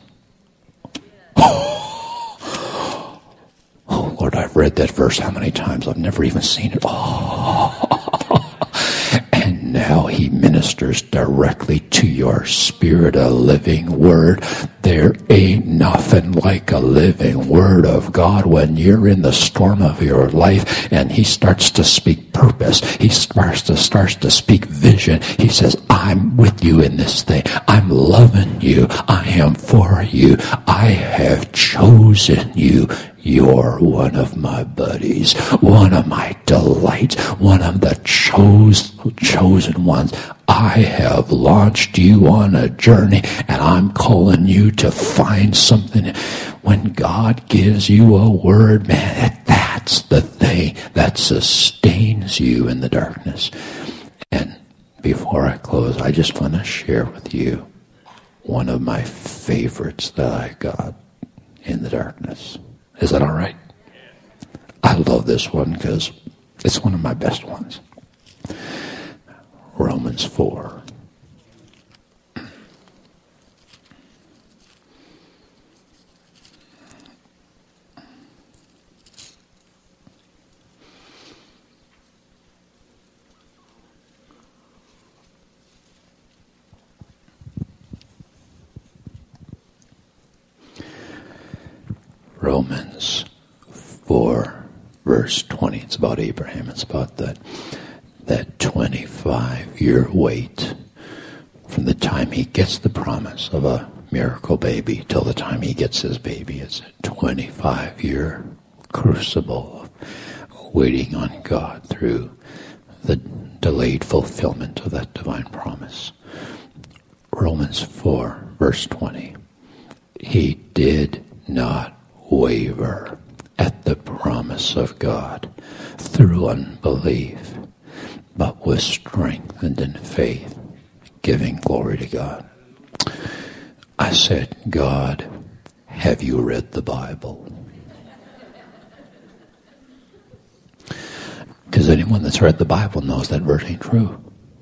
Oh, oh, Lord, I've read that verse how many times? I've never even seen it. Oh. And now He ministers directly to your spirit, a living word. There ain't nothing like a living word of God when you're in the storm of your life and He starts to speak purpose. He starts to starts to speak vision. He says, I'm with you in this thing. I'm loving you. I am for you. I have chosen you. You're one of my buddies, one of my delights, one of the chose, chosen ones. I have launched you on a journey, and I'm calling you to find something. When God gives you a word, man, that's the thing that sustains you in the darkness. And before I close, I just want to share with you one of my favorites that I got in the darkness. Is that all right? I love this one because it's one of my best ones. Romans four. Romans four, verse twenty. It's about Abraham. It's about that that twenty-five year wait from the time he gets the promise of a miracle baby till the time he gets his baby. It's a twenty-five year crucible of waiting on God through the delayed fulfillment of that divine promise. Romans four, verse twenty. He did not waver at the promise of God through unbelief, but was strengthened in faith, giving glory to God. I said, God, have you read the Bible? Because anyone that's read the Bible knows that verse ain't true.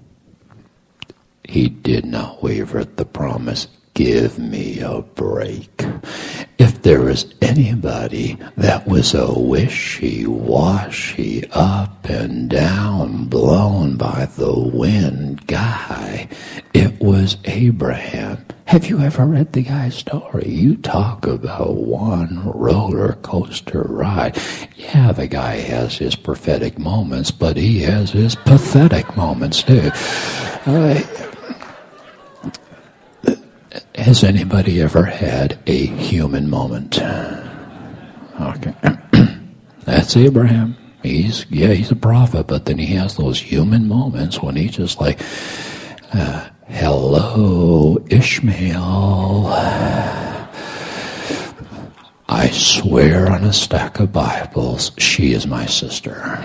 He did not waver at the promise. Give me a break. If there was anybody that was a wishy-washy, up and down, blown by the wind guy, it was Abraham. Have you ever read the guy's story? You talk about one roller coaster ride. Yeah, the guy has his prophetic moments, but he has his pathetic moments too. Uh, Has anybody ever had a human moment? Okay. That's Abraham. He's, yeah, he's a prophet, but then he has those human moments when he's just like, uh, hello, Ishmael. I swear on a stack of Bibles, she is my sister.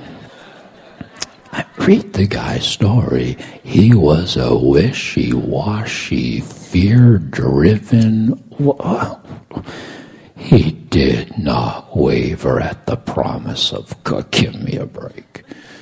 Read the guy's story. He was a wishy-washy, fear-driven. He did not waver at the promise of God. Give me a break.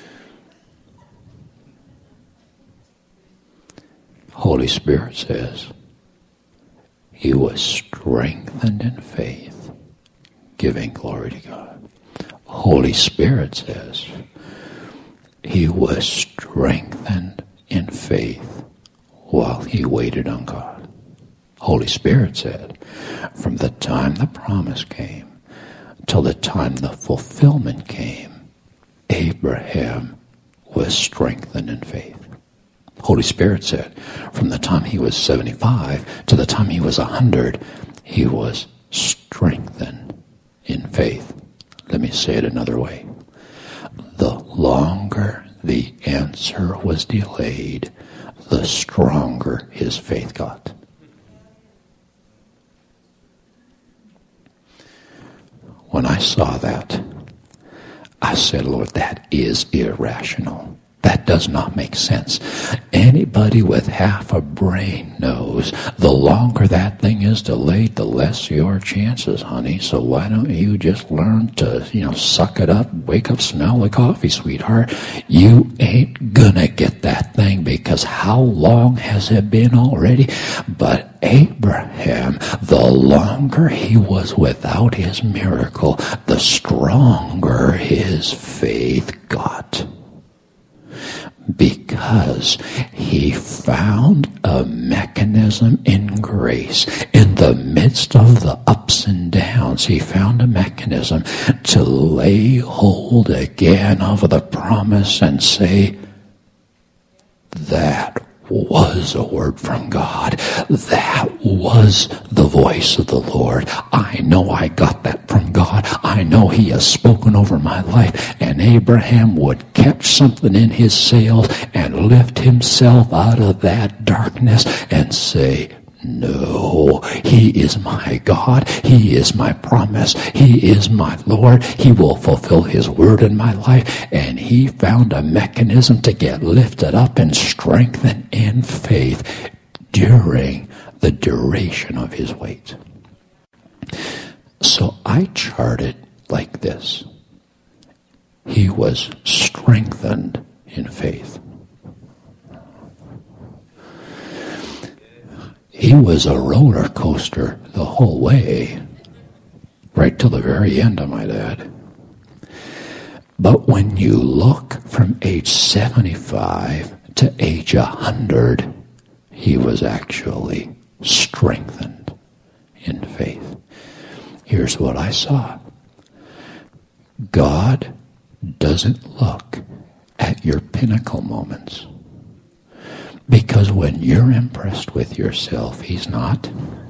Holy Spirit says he was strengthened in faith, giving glory to God. Holy Spirit says he was strengthened in faith while he waited on God. Holy Spirit said, from the time the promise came till the time the fulfillment came, Abraham was strengthened in faith. Holy Spirit said, from the time he was seventy-five to the time he was one hundred, he was strengthened in faith. Let me say it another way. The long answer was delayed, the stronger his faith got. When I saw that, I said, Lord, that is irrational. That does not make sense. Anybody with half a brain knows the longer that thing is delayed, the less your chances, honey. So why don't you just learn to, you know, suck it up, wake up, smell the coffee, sweetheart. You ain't gonna get that thing, because how long has it been already? But Abraham, the longer he was without his miracle, the stronger his faith got. Because he found a mechanism in grace. In the midst of the ups and downs, he found a mechanism to lay hold again of the promise and say, that was a word from God. That was the voice of the Lord. I know I got that from God. I know he has spoken over my life. And Abraham would catch something in his sails and lift himself out of that darkness and say, no, he is my God. He is my promise. He is my Lord. He will fulfill his word in my life. And he found a mechanism to get lifted up and strengthened in faith during the duration of his wait. So I chart it like this. He was strengthened in faith. He was a roller coaster the whole way, right till the very end, I might add. But when you look from age seventy-five to age one hundred, he was actually strengthened in faith. Here's what I saw. God doesn't look at your pinnacle moments. Because when you're impressed with yourself, he's not.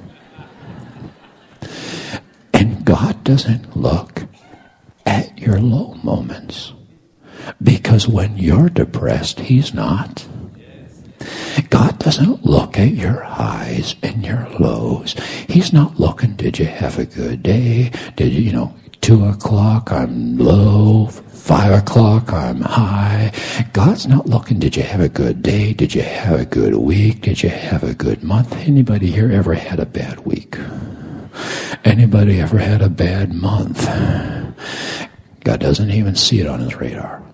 And God doesn't look at your low moments. Because when you're depressed, he's not. God doesn't look at your highs and your lows. He's not looking, did you have a good day? Did you, you know, two o'clock, I'm low. Five o'clock, I'm high. God's not looking, did you have a good day? Did you have a good week? Did you have a good month? Anybody here ever had a bad week? Anybody ever had a bad month? God doesn't even see it on his radar.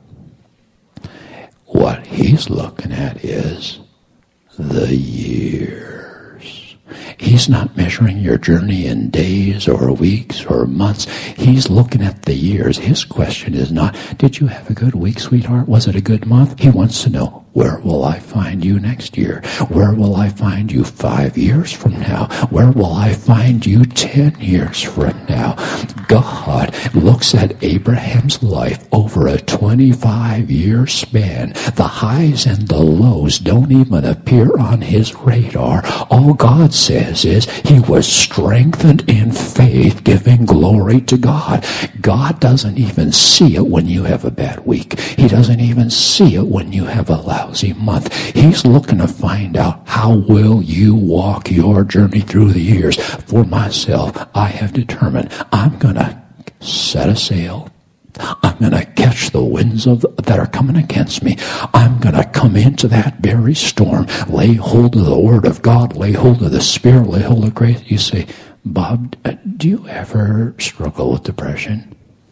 What he's looking at is the years. He's not measuring your journey in days or weeks or months. He's looking at the years. His question is not, did you have a good week, sweetheart? Was it a good month? He wants to know, where will I find you next year? Where will I find you five years from now? Where will I find you ten years from now? God looks at Abraham's life over a twenty-five year span. The highs and the lows don't even appear on his radar. All God says is he was strengthened in faith, giving glory to God. God doesn't even see it when you have a bad week. He doesn't even see it when you have a lousy month. He's looking to find out, how will you walk your journey through the years? For myself, I have determined I'm going to set a sail. I'm going to catch the winds of the, that are coming against me. I'm going to come into that very storm, lay hold of the Word of God, lay hold of the Spirit, lay hold of grace. You say, Bob, do you ever struggle with depression?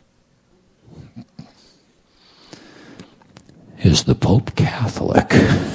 Is the Pope Catholic?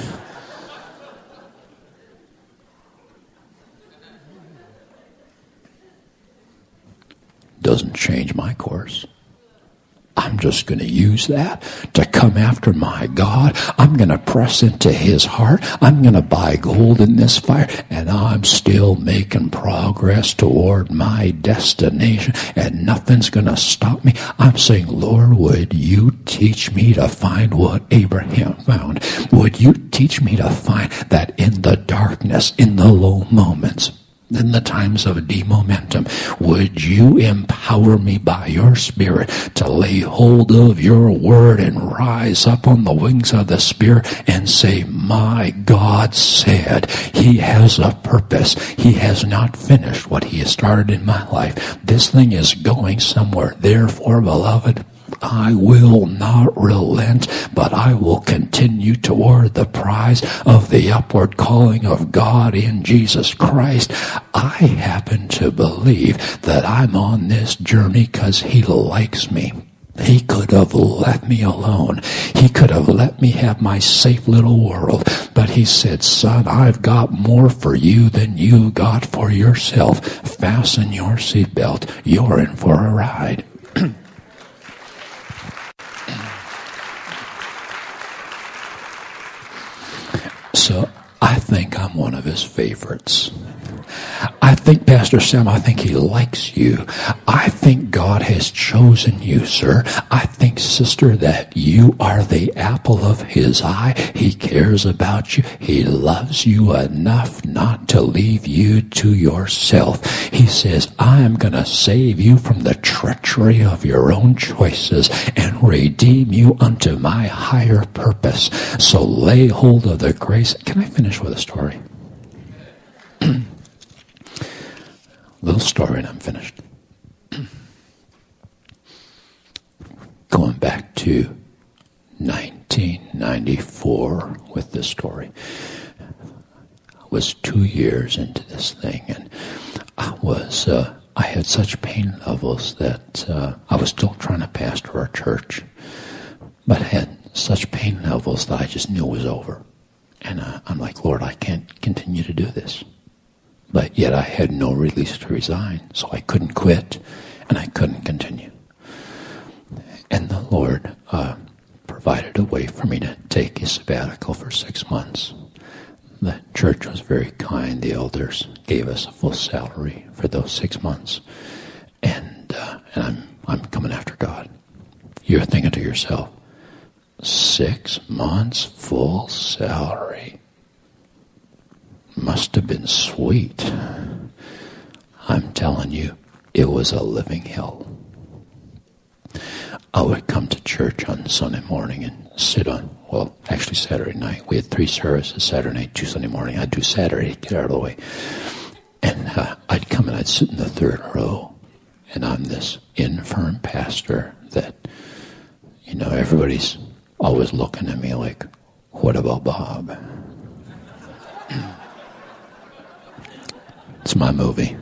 Doesn't change my course. I'm just going to use that to come after my God. I'm going to press into his heart. I'm going to buy gold in this fire. And I'm still making progress toward my destination. And nothing's going to stop me. I'm saying, Lord, would you teach me to find what Abraham found? Would you teach me to find that in the darkness, in the low moments, in the times of demomentum, would you empower me by your Spirit to lay hold of your word and rise up on the wings of the Spirit and say, my God said he has a purpose. He has not finished what he has started in my life. This thing is going somewhere. Therefore, beloved, I will not relent, but I will continue toward the prize of the upward calling of God in Jesus Christ. I happen to believe that I'm on this journey because he likes me. He could have let me alone. He could have let me have my safe little world. But he said, son, I've got more for you than you got for yourself. Fasten your seatbelt. You're in for a ride. So I think I'm one of his favorites. I think, Pastor Sam, I think he likes you. I think God has chosen you, sir. I think, sister, that you are the apple of his eye. He cares about you. He loves you enough not to leave you to yourself. He says, I am going to save you from the treachery of your own choices and redeem you unto my higher purpose. So lay hold of the grace. Can I finish with a story? Little story and I'm finished. Going back to nineteen ninety-four with this story. I was two years into this thing, and I was uh, I had such pain levels that uh, I was still trying to pastor our church, but had such pain levels that I just knew it was over. And uh, I'm like, Lord, I can't continue to do this. But yet I had no release to resign, so I couldn't quit, and I couldn't continue. And the Lord uh, provided a way for me to take a sabbatical for six months. The church was very kind. The elders gave us a full salary for those six months. And uh, and I'm I'm coming after God. You're thinking to yourself, six months full salary. Must have been sweet. I'm telling you, it was a living hell. I would come to church on Sunday morning and sit on, well, actually Saturday night. We had three services, Saturday night, two Sunday morning. I'd do Saturday, get out of the way. And uh, I'd come and I'd sit in the third row. And I'm this infirm pastor that, you know, everybody's always looking at me like, what about Bob? It's my movie.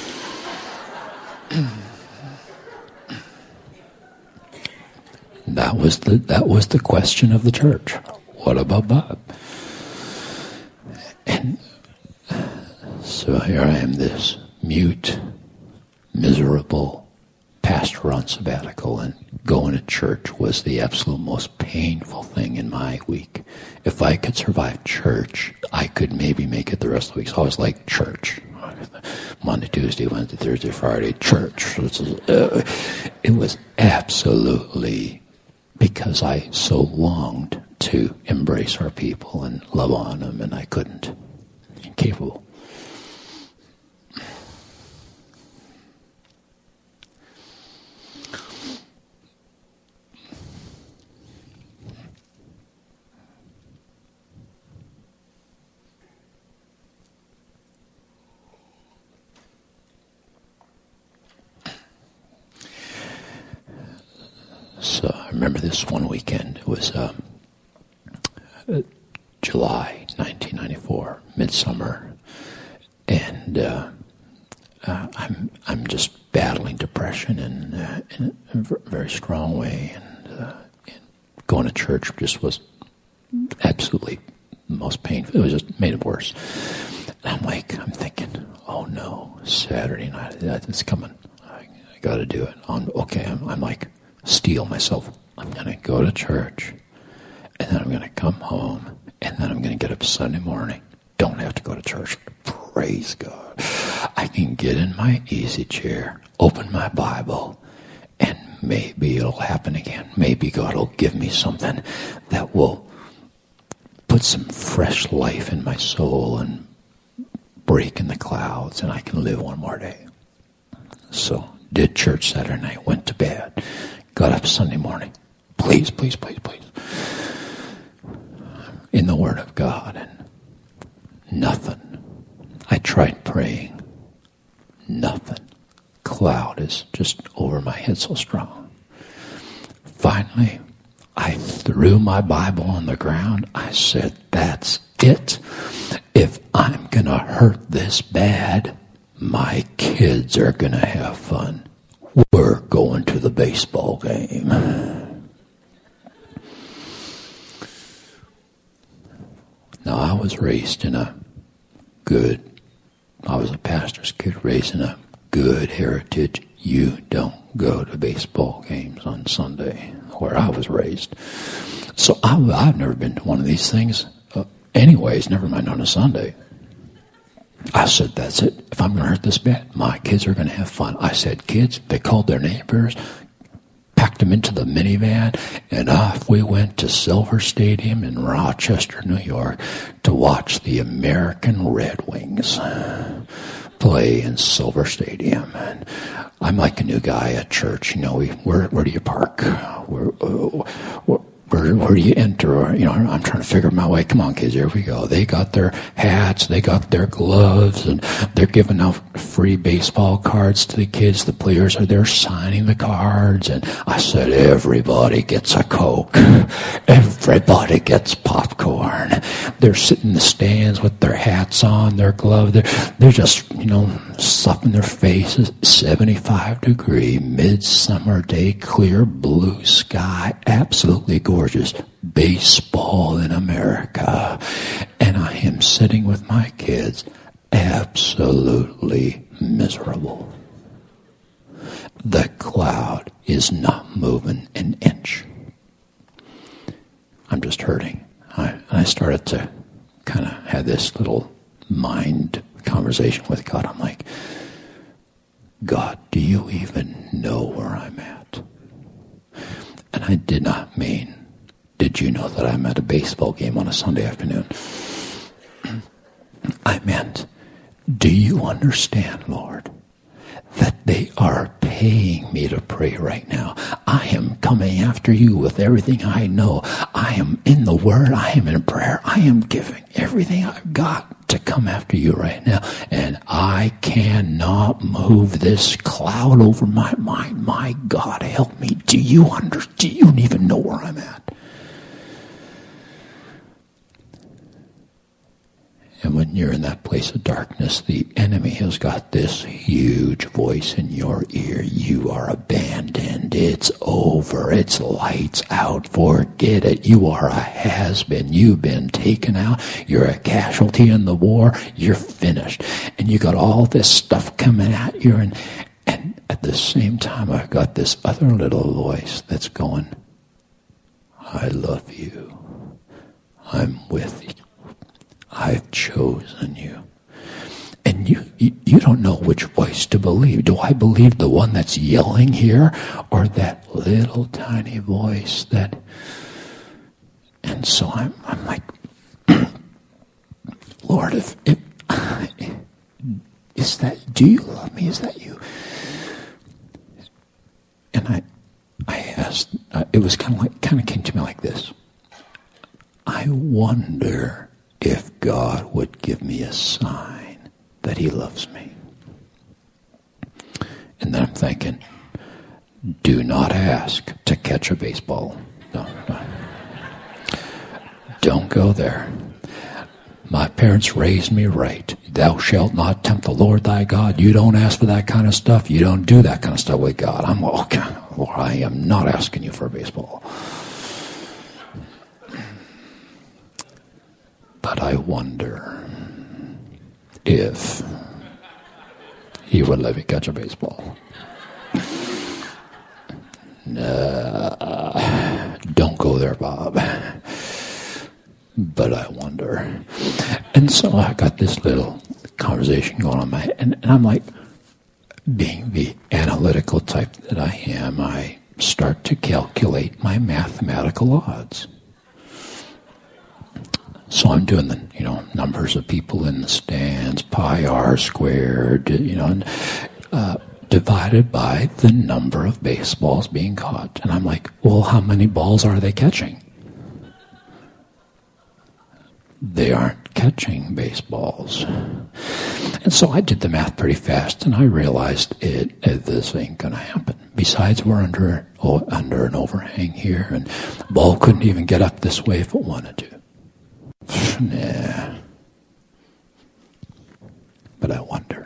That was the that was the question of the church. What about Bob? And so here I am, this mute, miserable pastor on sabbatical, and going to church was the absolute most painful thing in my week. If I could survive church, I could maybe make it the rest of the week. So I was like, church. Monday, Tuesday, Wednesday, Thursday, Friday, church. It was absolutely because I so longed to embrace our people and love on them, and I couldn't. Incapable. So I remember this one weekend. It was uh, uh, July nineteen ninety-four, midsummer, and uh, uh, I'm I'm just battling depression in, uh, in a very strong way, and, uh, and going to church just was absolutely the most painful. It was just made it worse. And I'm like, I'm thinking, oh no, Saturday night, it's coming. I, I got to do it. I'm, okay, I'm, I'm like. Steel myself. I'm going to go to church, and then I'm going to come home, and then I'm going to get up Sunday morning. Don't have to go to church. Praise God. I can get in my easy chair, open my Bible, and maybe it'll happen again. Maybe God will give me something that will put some fresh life in my soul and break in the clouds and I can live one more day. So did church Saturday night, went to bed, got up Sunday morning. Please, please, please, please. In the Word of God, and nothing. I tried praying. Nothing. Cloud is just over my head so strong. Finally, I threw my Bible on the ground. I said, that's it. If I'm going to hurt this bad, my kids are going to have fun. We're going to the baseball game. Now, I was raised in a good, I was a pastor's kid raised in a good heritage. You don't go to baseball games on Sunday, where I was raised. So I, I've never been to one of these things uh, anyways, never mind on a Sunday. I said, that's it. If I'm going to hurt this bad, my kids are going to have fun. I said, kids, they called their neighbors, packed them into the minivan, and off we went to Silver Stadium in Rochester, New York, to watch the American Red Wings play in Silver Stadium. And I'm like a new guy at church. You know, we, where where do you park? Where, uh, where, where, where do you enter? You know, I'm trying to figure my way. Come on, kids, here we go. They got their hats, they got their gloves, and they're giving out free baseball cards to the kids. The players are there signing the cards. And I said, everybody gets a Coke. Everybody gets popcorn. They're sitting in the stands with their hats on, their gloves. They're, they're just, you know, stuffing their faces. seventy-five degree midsummer day, clear blue sky, absolutely gorgeous. Baseball in America. And I am sitting with my kids, absolutely miserable. The cloud is not moving an inch. I'm just hurting. I, I started to kind of have this little mind conversation with God. I'm like, God, do you even know where I'm at? And I did not mean, did you know that I'm at a baseball game on a Sunday afternoon? I meant, do you understand, Lord, that they are paying me to pray right now? I am coming after you with everything I know. I am in the Word. I am in prayer. I am giving everything I've got to come after you right now. And I cannot move this cloud over my mind. My God, help me. Do you understand? Do you even know where I'm at? And when you're in that place of darkness, the enemy has got this huge voice in your ear. You are abandoned. It's over. It's lights out. Forget it. You are a has-been. You've been taken out. You're a casualty in the war. You're finished. And you got all this stuff coming at you. And, and at the same time, I've got this other little voice that's going, I love you. I'm with you. I've chosen you. And you, you you don't know which voice to believe. Do I believe the one that's yelling here, or that little tiny voice that... And so I'm I'm like, Lord, if, if is that, do you love me? Is that you? And I I asked, uh, it was kind of like, kind of came to me like this. I wonder if God would give me a sign that he loves me. And then I'm thinking, do not ask to catch a baseball. No, no. Don't go there. My parents raised me right. Thou shalt not tempt the Lord thy God. You don't ask for that kind of stuff. You don't do that kind of stuff with God. I'm okay. Lord, I am not asking you for a baseball. But I wonder if he would let me catch a baseball. Nah, don't go there, Bob. But I wonder. And so I got this little conversation going on my head. And, and I'm like, being the analytical type that I am, I start to calculate my mathematical odds. So I'm doing the, you know, numbers of people in the stands, pi r squared, you know, and, uh, divided by the number of baseballs being caught. And I'm like, well, how many balls are they catching? They aren't catching baseballs. And so I did the math pretty fast, and I realized it, it this ain't going to happen. Besides, we're under, oh, under an overhang here, and the ball couldn't even get up this way if it wanted to. Nah. But I wonder.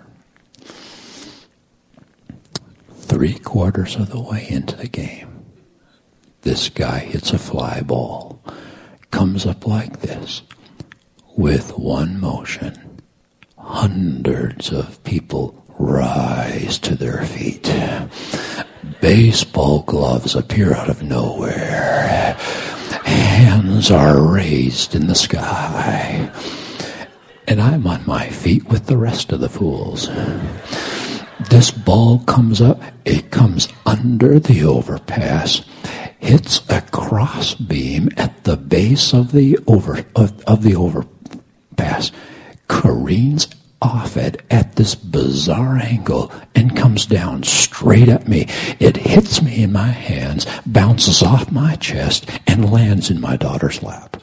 Three quarters of the way into the game, this guy hits a fly ball, comes up like this. With one motion, hundreds of people rise to their feet. Baseball gloves appear out of nowhere. Hands are raised in the sky. And I'm on my feet with the rest of the fools. This ball comes up, it comes under the overpass, hits a cross beam at the base of the over of, of the overpass, careens off it at this bizarre angle, and comes down straight at me. It hits me in my hands, bounces off my chest, and lands in my daughter's lap.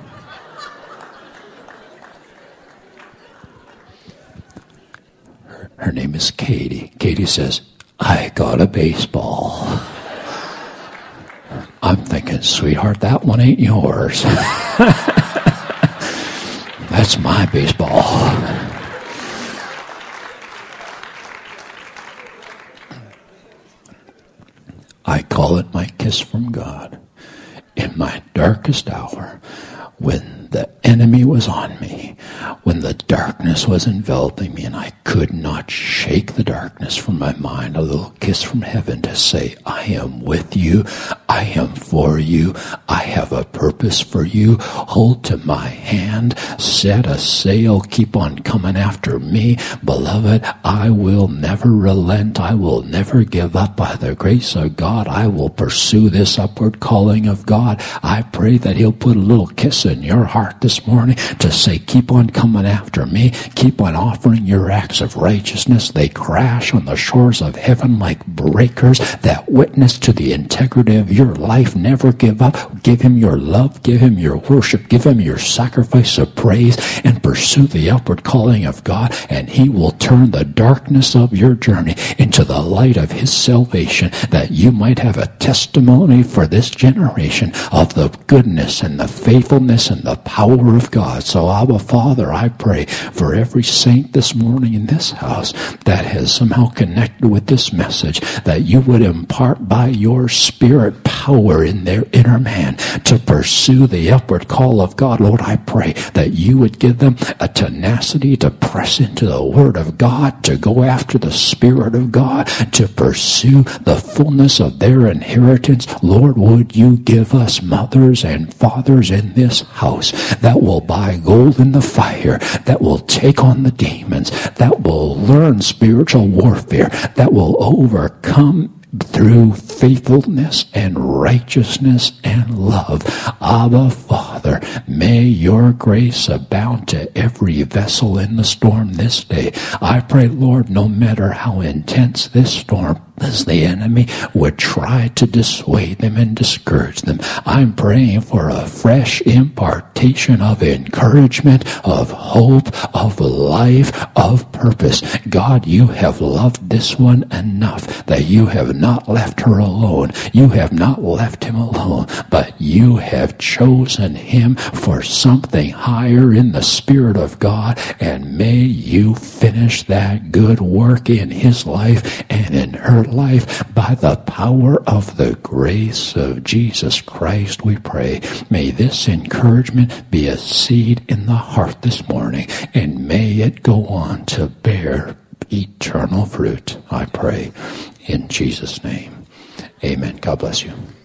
Her, her name is Katie. Katie says, "I got a baseball." I'm thinking, sweetheart, that one ain't yours. That's my baseball. I call it my kiss from God. In my darkest hour, when the enemy was on me, when the darkness was enveloping me and I could not shake the darkness from my mind, a little kiss from heaven to say, I am with you, I am for you, I have a purpose for you, hold to my hand, set a sail, keep on coming after me. Beloved, I will never relent, I will never give up. By the grace of God, I will pursue this upward calling of God. I pray that he'll put a little kiss in your heart this morning to say, keep on coming after me, keep on offering your acts of righteousness. They crash on the shores of heaven like breakers that witness to the integrity of your life. Never give up. Give him your love, give him your worship, give him your sacrifice of praise, and pursue the upward calling of God, and he will turn the darkness of your journey into the light of his salvation, that you might have a testimony for this generation of the goodness and the faithfulness and the power of God. So, Abba, Father, I pray for every saint this morning in this house that has somehow connected with this message, that you would impart by your Spirit power in their inner man to pursue the upward call of God. Lord, I pray that you would give them a tenacity to press into the Word of God, to go after the Spirit of God, to pursue the fullness of their inheritance. Lord, would you give us mothers and fathers in this house that will buy gold in the fire, that will take on the demons, that will learn spiritual warfare, that will overcome through faithfulness and righteousness and love. Abba, Father, may your grace abound to every vessel in the storm this day. I pray, Lord, no matter how intense this storm, as the enemy would try to dissuade them and discourage them, I'm praying for a fresh impartation of encouragement, of hope, of life, of purpose. God, you have loved this one enough that you have not left her alone. You have not left him alone, but you have chosen him for something higher in the Spirit of God, and may you finish that good work in his life and in her life by the power of the grace of Jesus Christ, we pray. May this encouragement be a seed in the heart this morning, and may it go on to bear eternal fruit, I pray, in Jesus' name. Amen. God bless you.